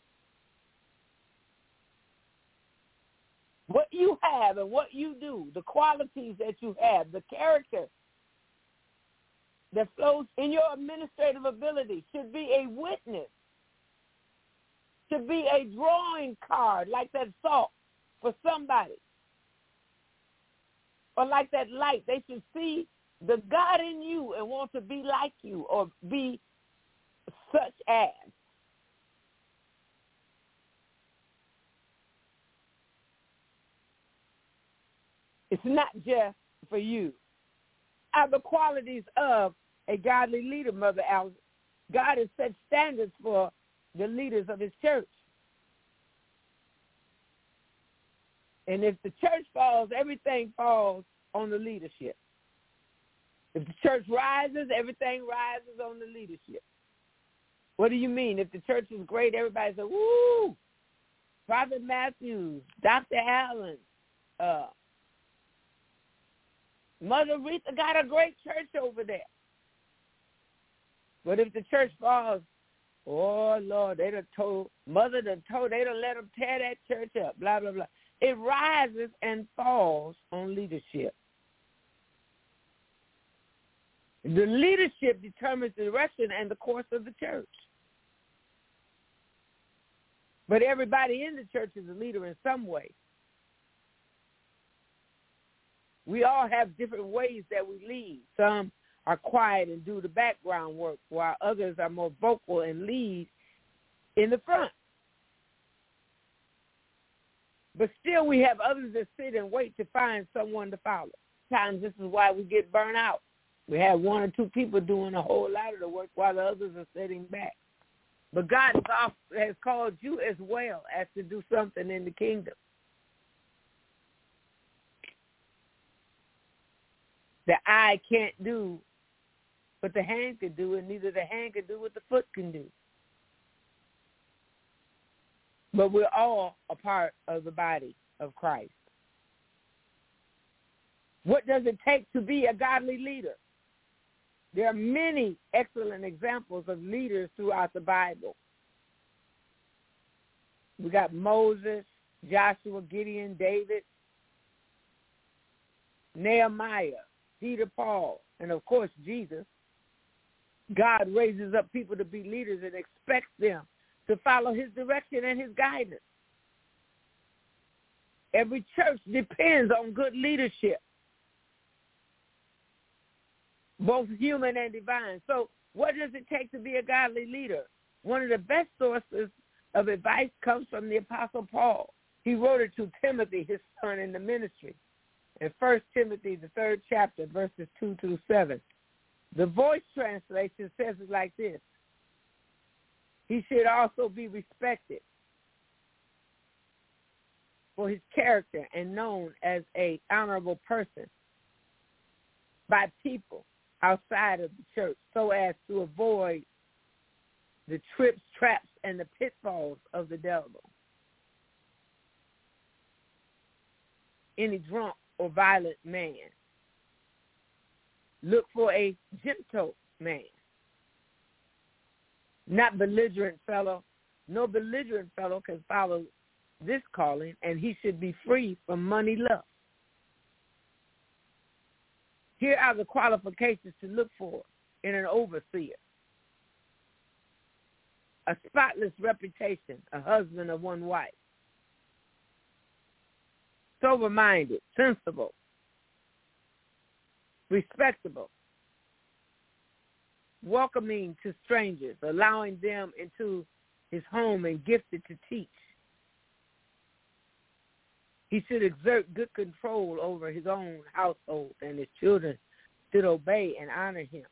C: What you have and what you do, the qualities that you have, the character that flows in your administrative ability should be a witness, should be a drawing card like that salt for somebody. Or like that light, they should see the God in you and want to be like you or be such as. It's not just for you. Are the qualities of a godly leader, Mother Alice. God has set standards for the leaders of his church. And if the church falls, everything falls on the leadership. If the church rises, everything rises on the leadership. What do you mean? If the church is great, everybody says, woo, Prophet Matthews, Dr. Allen, Mother Rita got a great church over there. But if the church falls, oh, Lord, they done told, Mother done told, they done let them tear that church up, blah, blah, blah. It rises and falls on leadership. The leadership determines the direction and the course of the church. But everybody in the church is a leader in some way. We all have different ways that we lead. Some are quiet and do the background work, while others are more vocal and lead in the front. But still we have others that sit and wait to find someone to follow. Sometimes this is why we get burnt out. We have one or two people doing a whole lot of the work while the others are sitting back. But God has called you as well as to do something in the kingdom. The eye can't do what the hand can do, and neither the hand can do what the foot can do. But we're all a part of the body of Christ. What does it take to be a godly leader? There are many excellent examples of leaders throughout the Bible. We got Moses, Joshua, Gideon, David, Nehemiah, Peter, Paul, and of course Jesus. God raises up people to be leaders and expects them to follow his direction and his guidance. Every church depends on good leadership, both human and divine. So what does it take to be a godly leader? One of the best sources of advice comes from the Apostle Paul. He wrote it to Timothy, his son in the ministry. In 1 Timothy, the 3rd chapter, verses 2 through 7. The Voice translation says it like this. He should also be respected for his character and known as an honorable person by people outside of the church so as to avoid the trips, traps, and the pitfalls of the devil. Any drunk or violent man. Look for a gentle man. Not belligerent fellow. No belligerent fellow can follow this calling, and he should be free from money lust. Here are the qualifications to look for in an overseer. A spotless reputation, a husband of one wife. Sober-minded, sensible, respectable, welcoming to strangers, allowing them into his home and gifted to teach. He should exert good control over his own household, and his children should obey and honor him.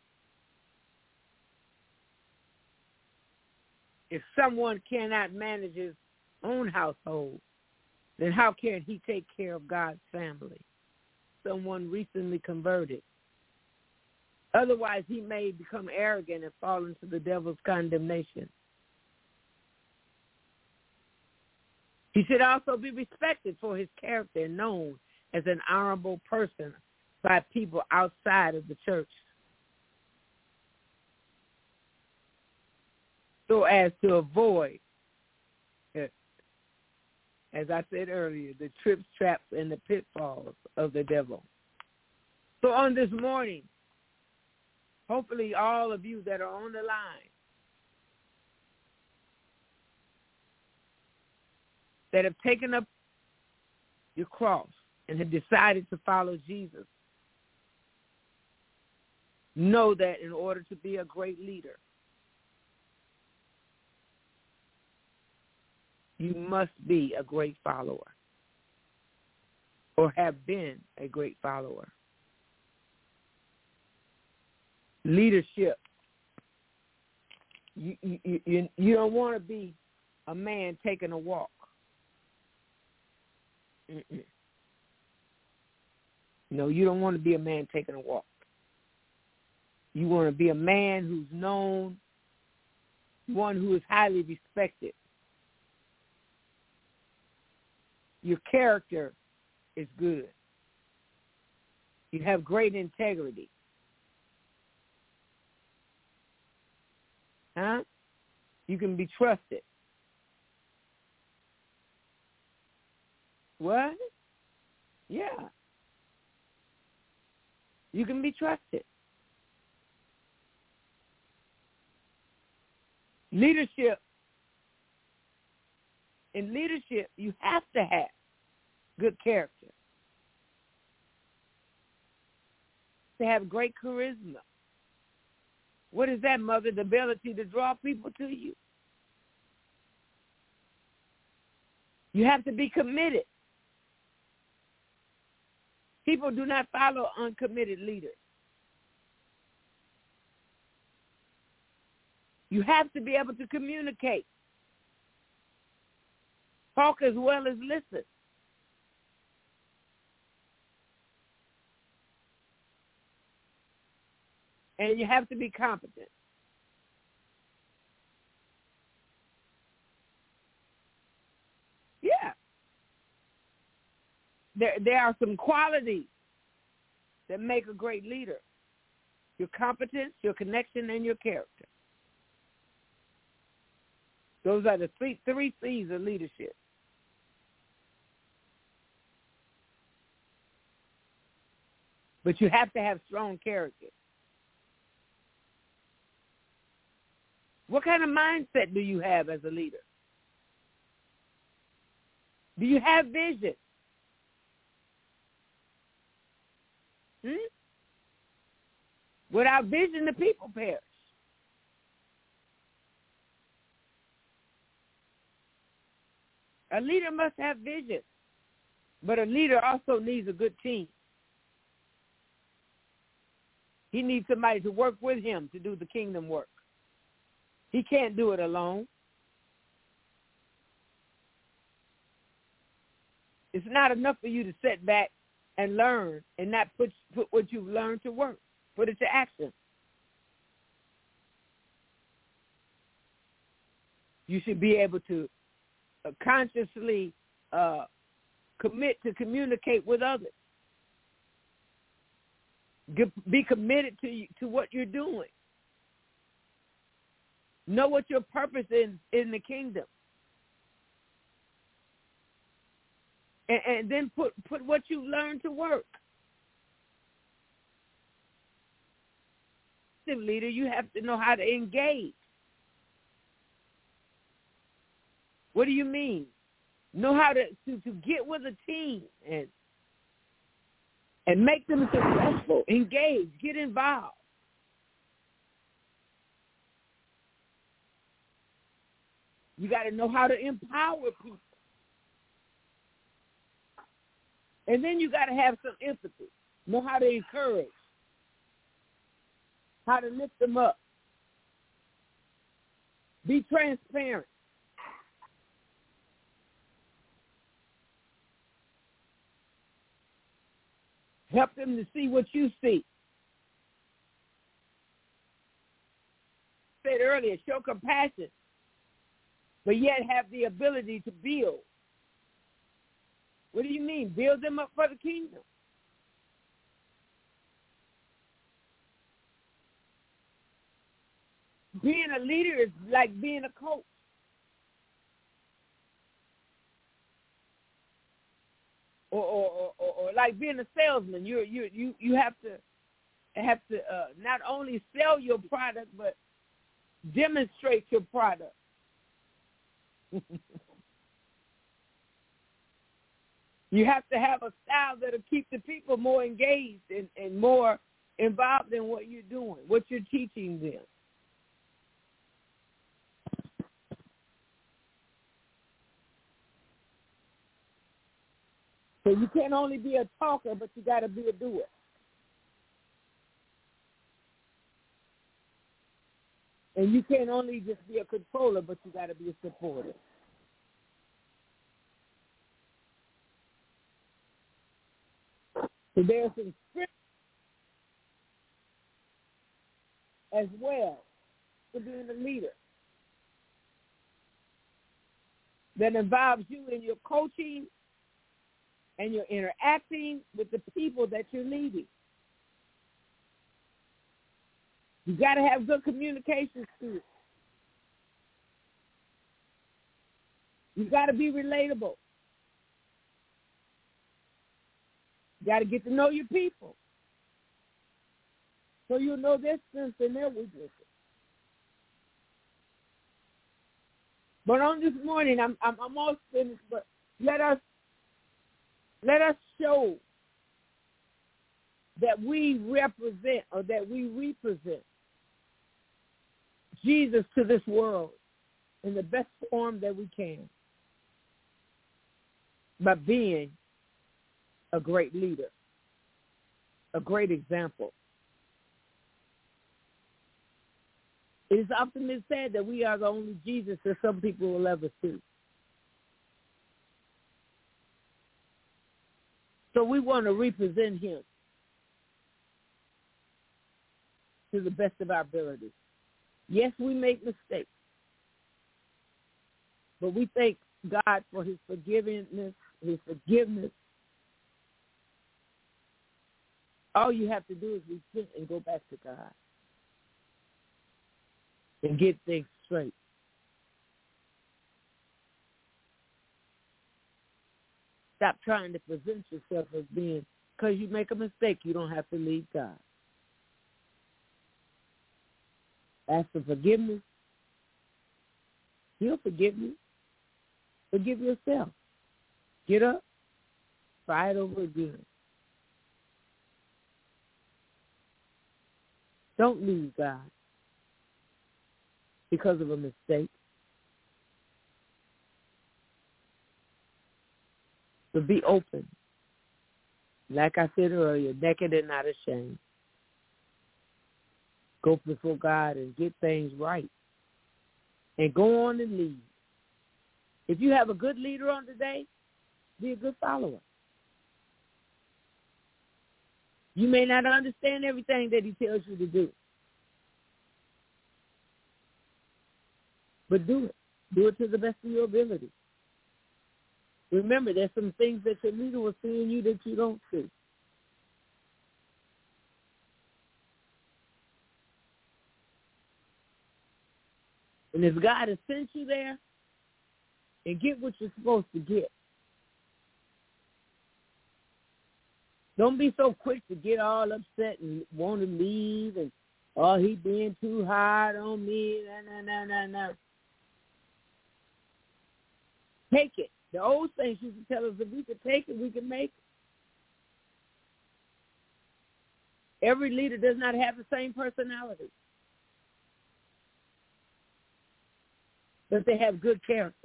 C: If someone cannot manage his own household, then how can he take care of God's family? Someone recently converted. Otherwise, he may become arrogant and fall into the devil's condemnation. He should also be respected for his character and known as an honorable person by people outside of the church, so as to avoid, as I said earlier, the trips, traps, and the pitfalls of the devil. So on this morning, hopefully all of you that are on the line that have taken up your cross and have decided to follow Jesus, know that in order to be a great leader, you must be a great follower or have been a great follower. Leadership. You don't want to be a man taking a walk. Mm-mm. No, you don't want to be a man taking a walk. You want to be a man who's known, one who is highly respected. Your character is good. You have great integrity. Huh? You can be trusted. What? Yeah. You can be trusted. Leadership. In leadership, you have to have good character. To have great charisma. What is that, Mother? The ability to draw people to you. You have to be committed. People do not follow uncommitted leaders. You have to be able to communicate. Talk as well as listen. And you have to be competent. Yeah. There are some qualities that make a great leader. Your competence, your connection, and your character. Those are the three C's of leadership. But you have to have strong character. What kind of mindset do you have as a leader? Do you have vision? Without vision, the people perish. A leader must have vision, but a leader also needs a good team. He needs somebody to work with him to do the kingdom work. He can't do it alone. It's not enough for you to sit back and learn and not put what you've learned to work. Put it to action. You should be able to consciously commit to communicate with others. Be committed to what you're doing. Know what your purpose is in the kingdom. And then put what you learned to work. As a leader, you have to know how to engage. What do you mean? Know how to get with a team and make them successful. Engage. Get involved. You got to know how to empower people. And then you got to have some empathy. Know how to encourage. How to lift them up. Be transparent. Help them to see what you see. I said earlier, show compassion, but yet have the ability to build What do you mean? Build them up for the kingdom. Being a leader is like being a coach. Or like being a salesman. You have to not only sell your product but demonstrate your product. You have to have a style that'll keep the people more engaged and more involved in what you're doing, what you're teaching them. So you can't only be a talker, but you got to be a doer. And you can't only just be a controller, but you got to be a supporter. So there's some script as well for being a leader that involves you in your coaching and you're interacting with the people that you're leading. You got to have good communication skills. You got to be relatable. You got to get to know your people so you'll know their strengths and their weaknesses. But on this morning, I'm almost finished, but let us show that we represent or that we represent Jesus to this world in the best form that we can by being a great leader, a great example. It is often been said that we are the only Jesus that some people will ever see. So we want to represent him to the best of our ability. Yes, we make mistakes, but we thank God for his forgiveness, his forgiveness. All you have to do is repent and go back to God and get things straight. Stop trying to present yourself as being, because you make a mistake, you don't have to leave God. Ask for forgiveness. He'll forgive you. Forgive yourself. Get up. Try it over again. Don't leave God because of a mistake. But be open. Like I said earlier, naked and not ashamed. Go before God and get things right. And go on and lead. If you have a good leader on today, be a good follower. You may not understand everything that he tells you to do. But do it. Do it to the best of your ability. Remember, there's some things that your leader will see in you that you don't see. And if God has sent you there, and get what you're supposed to get. Don't be so quick to get all upset and want to leave and, oh, he being too hard on me. No. Take it. The old saints used to tell us if we could take it, we can make it. Every leader does not have the same personality. But they have good character.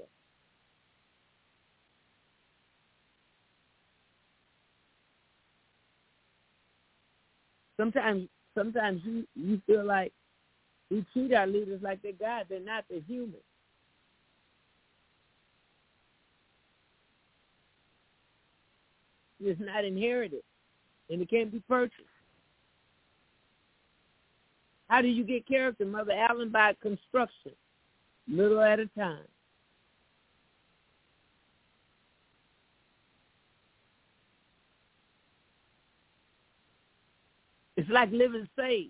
C: Sometimes you feel like we treat our leaders like they're God. They're not. They're human. It's not inherited, and it can't be purchased. How do you get character, Mother Allen? By construction, little at a time. It's like living saved.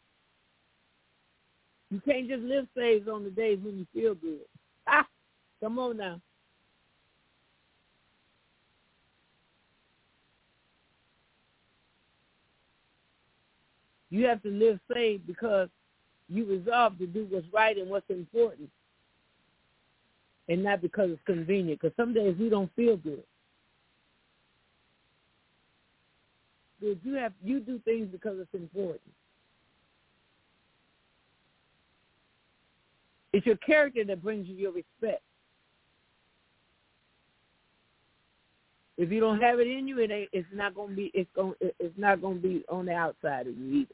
C: You can't just live saved on the days when you feel good. Come on now. You have to live saved because you resolve to do what's right and what's important, and not because it's convenient. Because some days we don't feel good. You do things because it's important. It's your character that brings you your respect. If you don't have it in you, it's not going to be. It's not going to be on the outside of you either.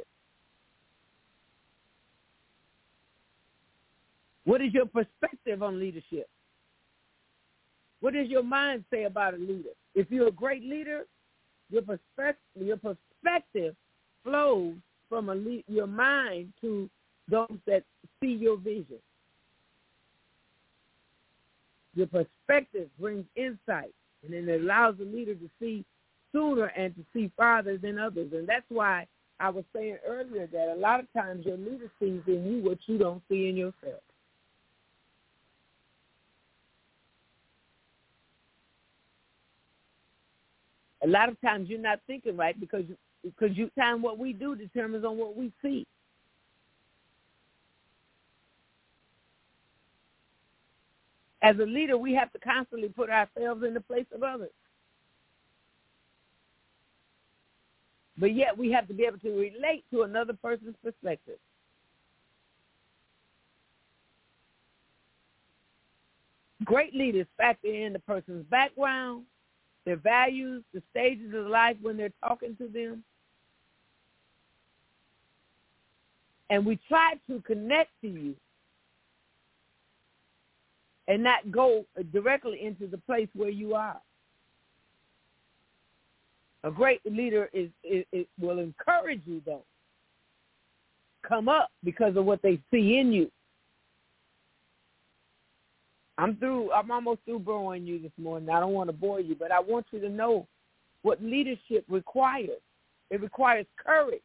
C: What is your perspective on leadership? What does your mind say about a leader? If you're a great leader, your perspective flows from your mind to those that see your vision. Your perspective brings insight, and then it allows the leader to see sooner and to see farther than others. And that's why I was saying earlier that a lot of times your leader sees in you what you don't see in yourself. A lot of times you're not thinking right because what we do determines on what we see. As a leader, we have to constantly put ourselves in the place of others. But yet we have to be able to relate to another person's perspective. Great leaders factor in the person's background, their values, the stages of life when they're talking to them. And we try to connect to you and not go directly into the place where you are. A great leader will encourage you, though. Come up because of what they see in you. I'm almost through boring you this morning. I don't want to bore you, but I want you to know what leadership requires. It requires courage.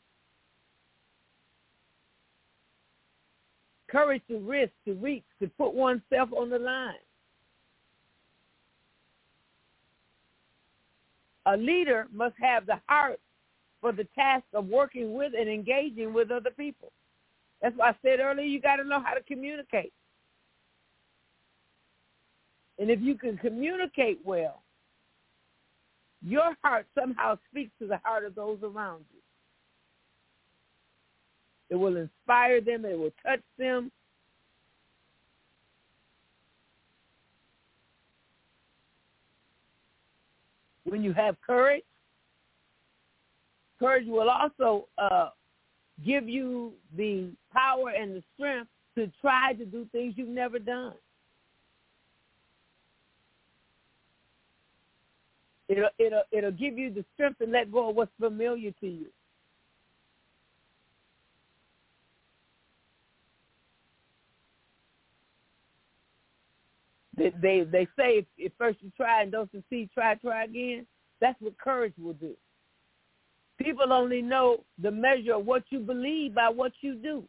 C: Courage to risk, to reach, to put oneself on the line. A leader must have the heart for the task of working with and engaging with other people. That's why I said earlier, you got to know how to communicate. And if you can communicate well, your heart somehow speaks to the heart of those around you. It will inspire them. It will touch them. When you have courage, courage will also give you the power and the strength to try to do things you've never done. It'll give you the strength to let go of what's familiar to you. They say if first you try and don't succeed, try again. That's what courage will do. People only know the measure of what you believe by what you do.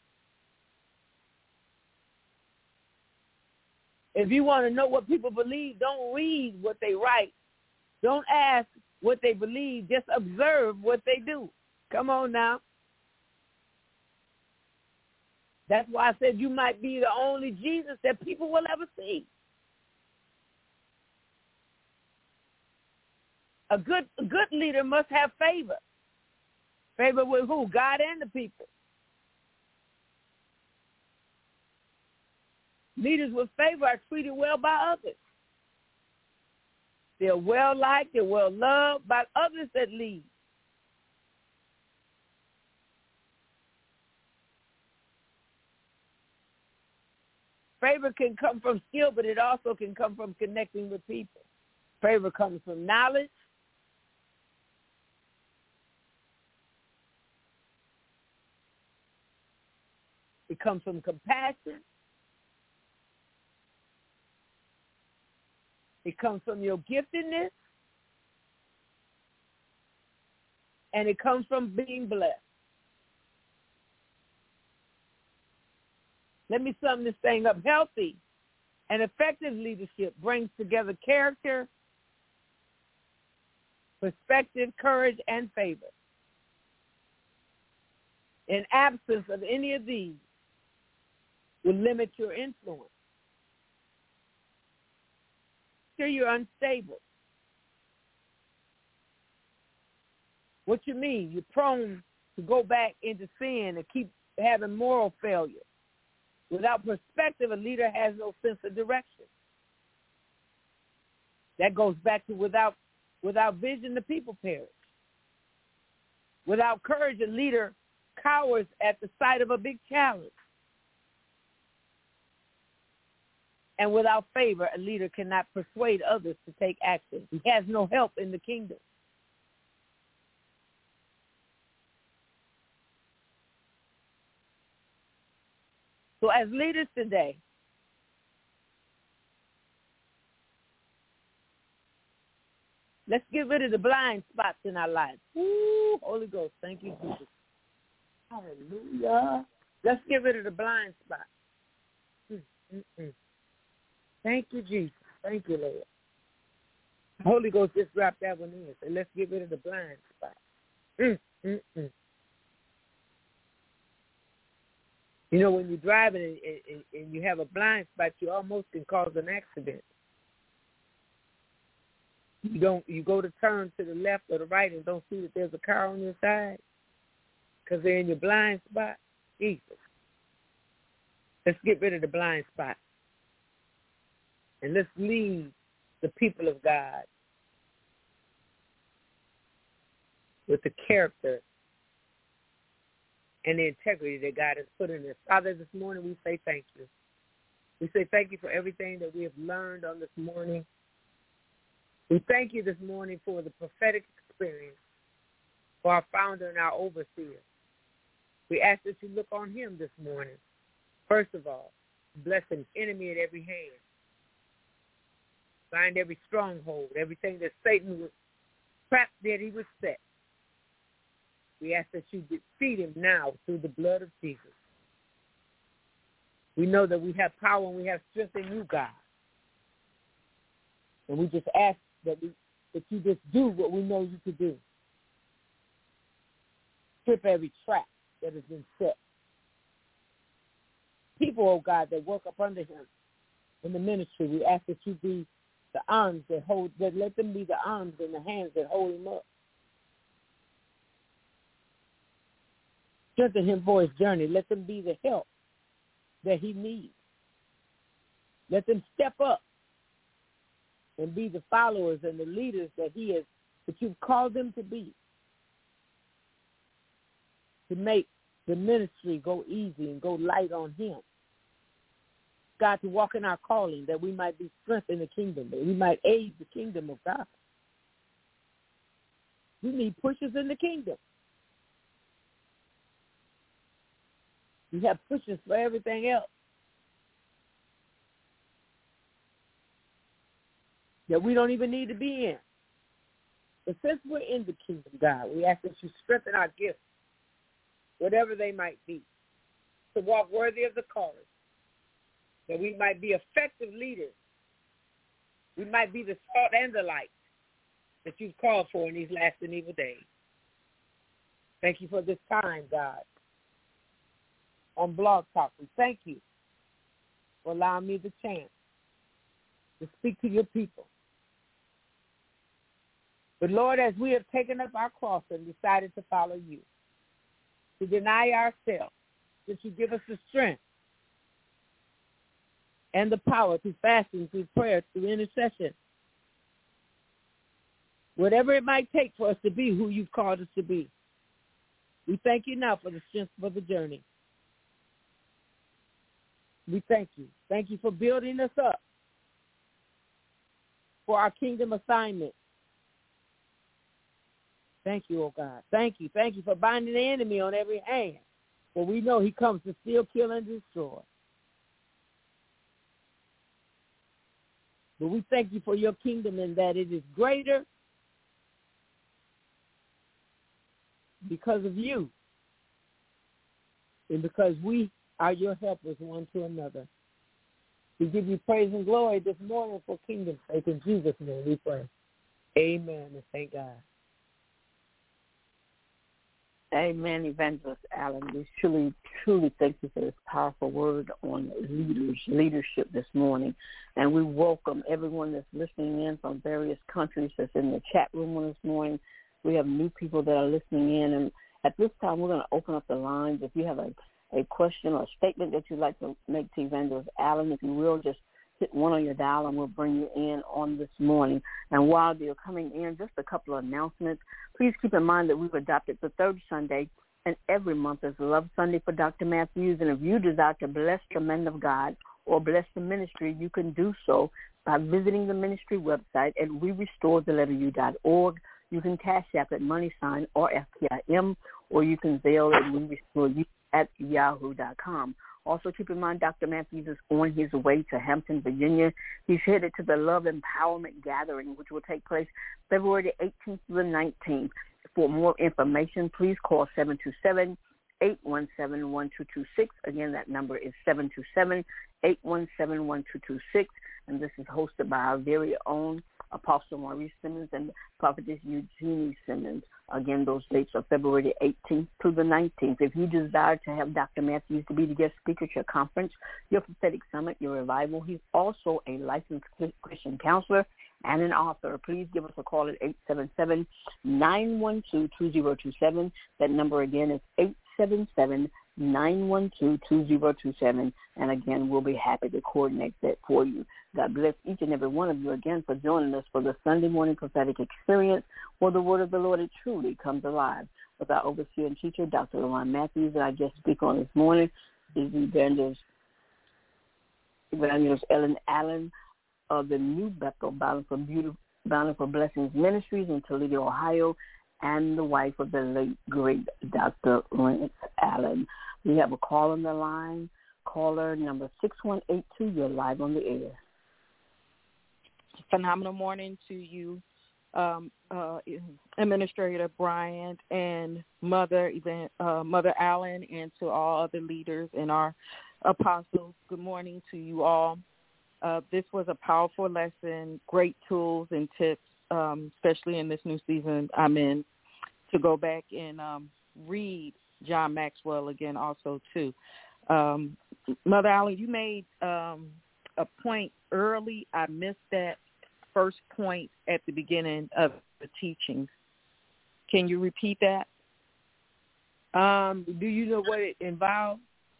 C: If you want to know what people believe, don't read what they write. Don't ask what they believe. Just observe what they do. Come on now. That's why I said you might be the only Jesus that people will ever see. A good leader must have favor. Favor with who? God and the people. Leaders with favor are treated well by others. They're well-liked, they're well-loved by others that lead. Favor can come from skill, but it also can come from connecting with people. Favor comes from knowledge. It comes from compassion. It comes from your giftedness. and it comes from being blessed. Let me sum this thing up. Healthy and effective leadership brings together character, perspective, courage, and favor. In absence of any of these will limit your influence. Sure, you're unstable. What you mean? You're prone to go back into sin and keep having moral failure. Without perspective, a leader has no sense of direction. That goes back to without vision, the people perish. Without courage, a leader cowers at the sight of a big challenge. And without favor, a leader cannot persuade others to take action. He has no help in the kingdom. So as leaders today, let's get rid of the blind spots in our lives. Ooh, Holy Ghost, thank you, Jesus. Hallelujah. Let's get rid of the blind spots. Thank you, Jesus. Thank you, Lord. Holy Ghost just dropped that one in. So let's get rid of the blind spots. You know, when you're driving and you have a blind spot, you almost can cause an accident. You go to turn to the left or the right and don't see that there's a car on your side because they're in your blind spot. Jesus. Let's get rid of the blind spot. And let's lead the people of God with the character and the integrity that God has put in us. Father, this morning we say thank you. We say thank you for everything that we have learned on this morning. We thank you this morning for the prophetic experience, for our founder and our overseer. We ask that you look on him this morning. First of all, bless an enemy at every hand. Bind every stronghold, everything that Satan was trapped that he was set. We ask that you defeat him now through the blood of Jesus. We know that we have power and we have strength in you, God. And we just ask that you just do what we know you to do. Strip every trap that has been set. People, oh God, that work up under him in the ministry, we ask that you be the arms that let them be the arms and the hands that hold him up. Strengthen him for his journey. Let them be the help that he needs. Let them step up and be the followers and the leaders that you've called them to be, to make the ministry go easy and go light on him. God, to walk in our calling, that we might be strengthened in the kingdom, that we might aid the kingdom of God. We need pushers in the kingdom. We have pushers for everything else that we don't even need to be in. But since we're in the kingdom, God, we ask that you strengthen our gifts, whatever they might be, to walk worthy of the calling, that we might be effective leaders. We might be the salt and the light that you've called for in these last and evil days. Thank you for this time, God, on Blog Talk. We thank you for allowing me the chance to speak to your people. But, Lord, as we have taken up our cross and decided to follow you, to deny ourselves, that you give us the strength and the power through fasting, through prayer, through intercession, whatever it might take for us to be who you've called us to be. We thank you now for the strength for the journey. We thank you. Thank you for building us up for our kingdom assignment. Thank you, oh God. Thank you. Thank you for binding the enemy on every hand. For we know he comes to steal, kill, and destroy. But we thank you for your kingdom in that it is greater because of you and because we are your helpers one to another. We give you praise and glory this morning for kingdom sake. In Jesus' name we pray. Amen and thank God.
F: Amen, Evangelist Allen. We truly thank you for this powerful word on leadership this morning. And we welcome everyone that's listening in from various countries that's in the chat room this morning. We have new people that are listening in. And at this time, we're going to open up the lines. If you have a question or a statement that you'd like to make to Evangelist Allen, if you will, just hit one on your dial and we'll bring you in on this morning. And while you're coming in, just a couple of announcements. Please keep in mind that we've adopted the third Sunday and every month is Love Sunday for Dr. Matthews. And if you desire to bless the men of God or bless the ministry, you can do so by visiting the ministry website at werestoretheletaru.org. You can cash app at $ or FPIM, or you can Zelle at werestoreyu@yahoo.com. Also, keep in mind, Dr. Matthews is on his way to Hampton, Virginia. He's headed to the Love Empowerment Gathering, which will take place February the 18th to the 19th. For more information, please call 727-817-1226. Again, that number is 727-817-1226. And this is hosted by our very own Apostle Maurice Simmons and Prophetess Eugenie Simmons. Again, those dates are February the 18th to the 19th. If you desire to have Dr. Matthews to be the guest speaker at your conference, your prophetic summit, your revival, he's also a licensed Christian counselor and an author. Please give us a call at 877-912-2027. That number again is 877-912-2027. And again, we'll be happy to coordinate that for you. God bless each and every one of you again for joining us for the Sunday morning prophetic experience where the word of the Lord, it truly comes alive. With our overseer and teacher, Dr. LaRon Matthews, and our guest speaker on this morning is Evangelist Ellen Allen of the New Bethel Bountiful Blessings Ministries in Toledo, Ohio, and the wife of the late, great Dr. Lance Allen. We have a call on the line. Caller number 6182. You're live on the air.
G: Phenomenal morning to you, Administrator Bryant and Mother Allen, and to all other leaders and our apostles. Good morning to you all. This was a powerful lesson, great tools and tips, especially in this new season I'm in, to go back and read John Maxwell again also, too. Mother Allen, you made a point early. I missed that first point at the beginning of the teaching. Can you repeat that?
C: Do you know what it involved?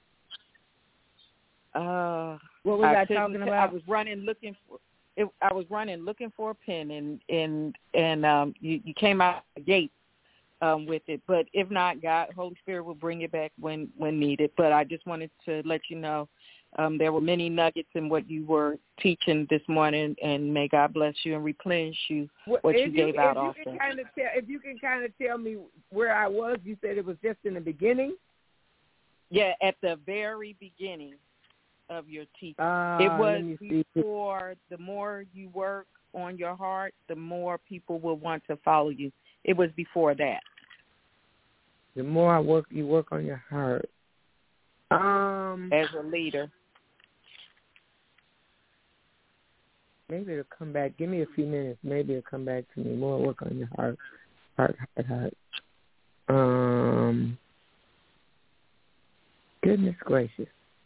C: What was I talking about?
G: I was running looking for a pen, and you came out the gate with it. But if not, Holy Spirit will bring it back when needed. But I just wanted to let you know there were many nuggets in what you were teaching this morning, and may God bless you and replenish you what you gave out also.
C: If you can kind of tell me where I was, you said it was just in the beginning?
G: Yeah, at the very beginning of your teaching. It was before, the more you work on your heart, the more people will want to follow you. It was before that.
C: The more you work on your heart.
G: As a leader.
C: Maybe it'll come back. Give me a few minutes. Maybe it'll come back to me. More work on your heart. Heart. Goodness gracious.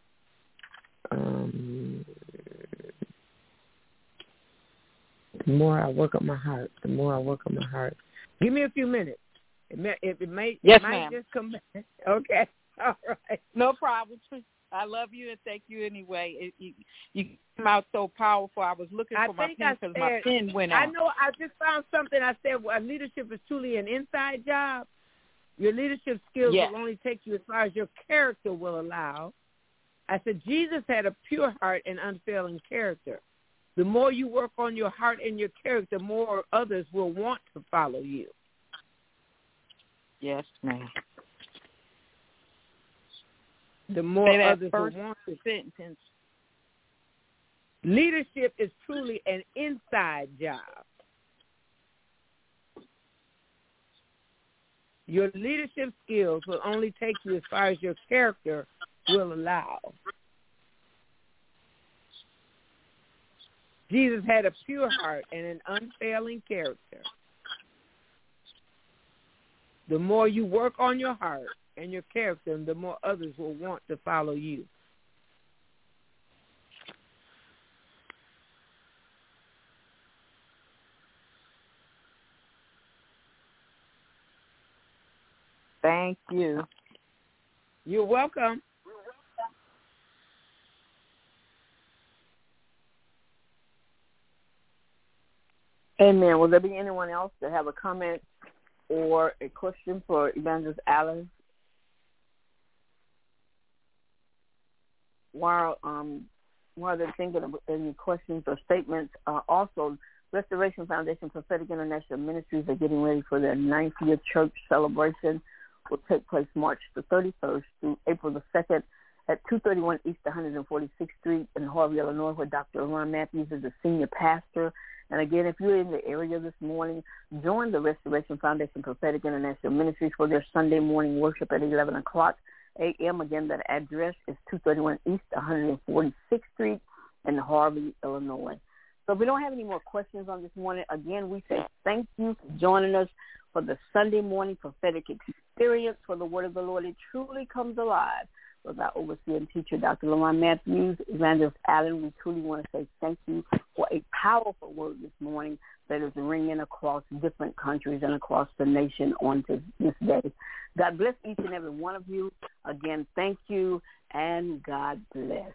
C: The more I work on my heart, Give me a few minutes. It might just come back. Okay. All right.
G: No problem. I love you and thank you anyway. You came out so powerful. I was looking for my pen because my pen went out.
C: I know. I just found something. I said, leadership is truly an inside job. Your leadership skills will only take you as far as your character will allow. I said, Jesus had a pure heart and unfailing character. The more you work on your heart and your character, more others will want to follow you.
G: Yes, ma'am.
C: The more others will want to.
G: Sentence.
C: Leadership is truly an inside job. Your leadership skills will only take you as far as your character will allow. Jesus had a pure heart and an unfailing character. The more you work on your heart and your character, the more others will want to follow you.
F: Thank you.
C: You're welcome.
F: Amen. Will there be anyone else that have a comment or a question for Evangelist Allen? While they're thinking of any questions or statements, also Restoration Foundation Prophetic International Ministries are getting ready for their 9th year church celebration. Will take place March the 31st through April the 2nd at 231 East 146th Street in Harvey, Illinois, where Dr. Ron Matthews is the senior pastor. And again, if you're in the area this morning, join the Restoration Foundation Prophetic International Ministries for their Sunday morning worship at 11 o'clock a.m. Again, that address is 231 East 146th Street in Harvey, Illinois. So if we don't have any more questions on this morning, again, we say thank you for joining us for the Sunday morning prophetic experience for the word of the Lord. It truly comes alive. With our overseer and teacher, Dr. LaRon Matthews, Evangelist Allen, we truly want to say thank you for a powerful word this morning that is ringing across different countries and across the nation on this day. God bless each and every one of you. Again, thank you, and God bless.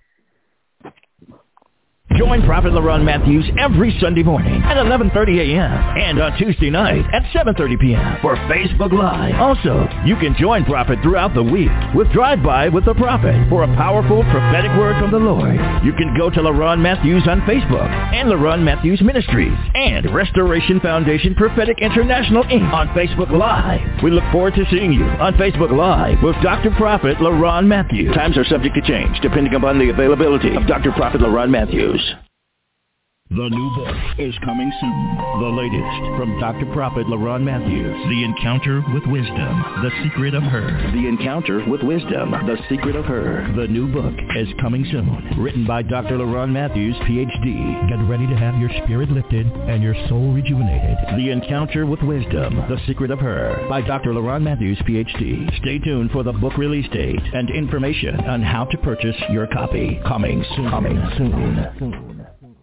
H: Join Prophet LaRon Matthews every Sunday morning at 11:30 a.m. and on Tuesday night at 7:30 p.m. for Facebook Live. Also, you can join Prophet throughout the week with Drive-By with the Prophet for a powerful prophetic word from the Lord. You can go to LaRon Matthews on Facebook and LaRon Matthews Ministries and Restoration Foundation Prophetic International Inc. on Facebook Live. We look forward to seeing you on Facebook Live with Dr. Prophet LaRon Matthews. Times are subject to change depending upon the availability of Dr. Prophet LaRon Matthews.
I: The new book is coming soon.
H: The latest from Dr. Prophet LaRon Matthews.
I: The Encounter with Wisdom, The Secret of Her.
H: The Encounter with Wisdom, The Secret of Her. The new book is coming soon. Written by Dr. LaRon Matthews, Ph.D.
I: Get ready to have your spirit lifted and your soul rejuvenated.
H: The Encounter with Wisdom, The Secret of Her by Dr. LaRon Matthews, Ph.D. Stay tuned for the book release date and information on how to purchase your copy. Coming soon.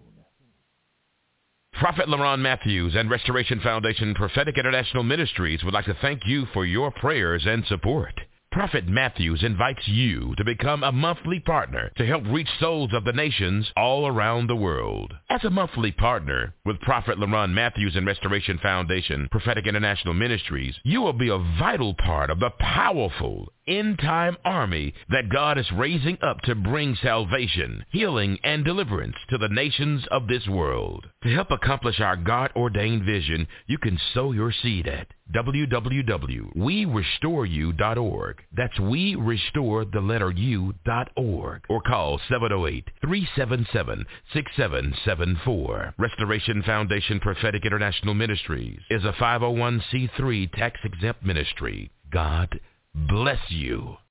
B: Prophet LaRon Matthews and Restoration Foundation Prophetic International Ministries would like to thank you for your prayers and support. Prophet Matthews invites you to become a monthly partner to help reach souls of the nations all around the world. As a monthly partner with Prophet LaRon Matthews and Restoration Foundation Prophetic International Ministries, you will be a vital part of the powerful end-time army that God is raising up to bring salvation, healing, and deliverance to the nations of this world. To help accomplish our God-ordained vision, you can sow your seed at www.werestoreyou.org. That's werestoreyou.org. Or call 708-377-6774. Restoration Foundation Prophetic International Ministries is a 501c3 tax-exempt ministry. God bless you.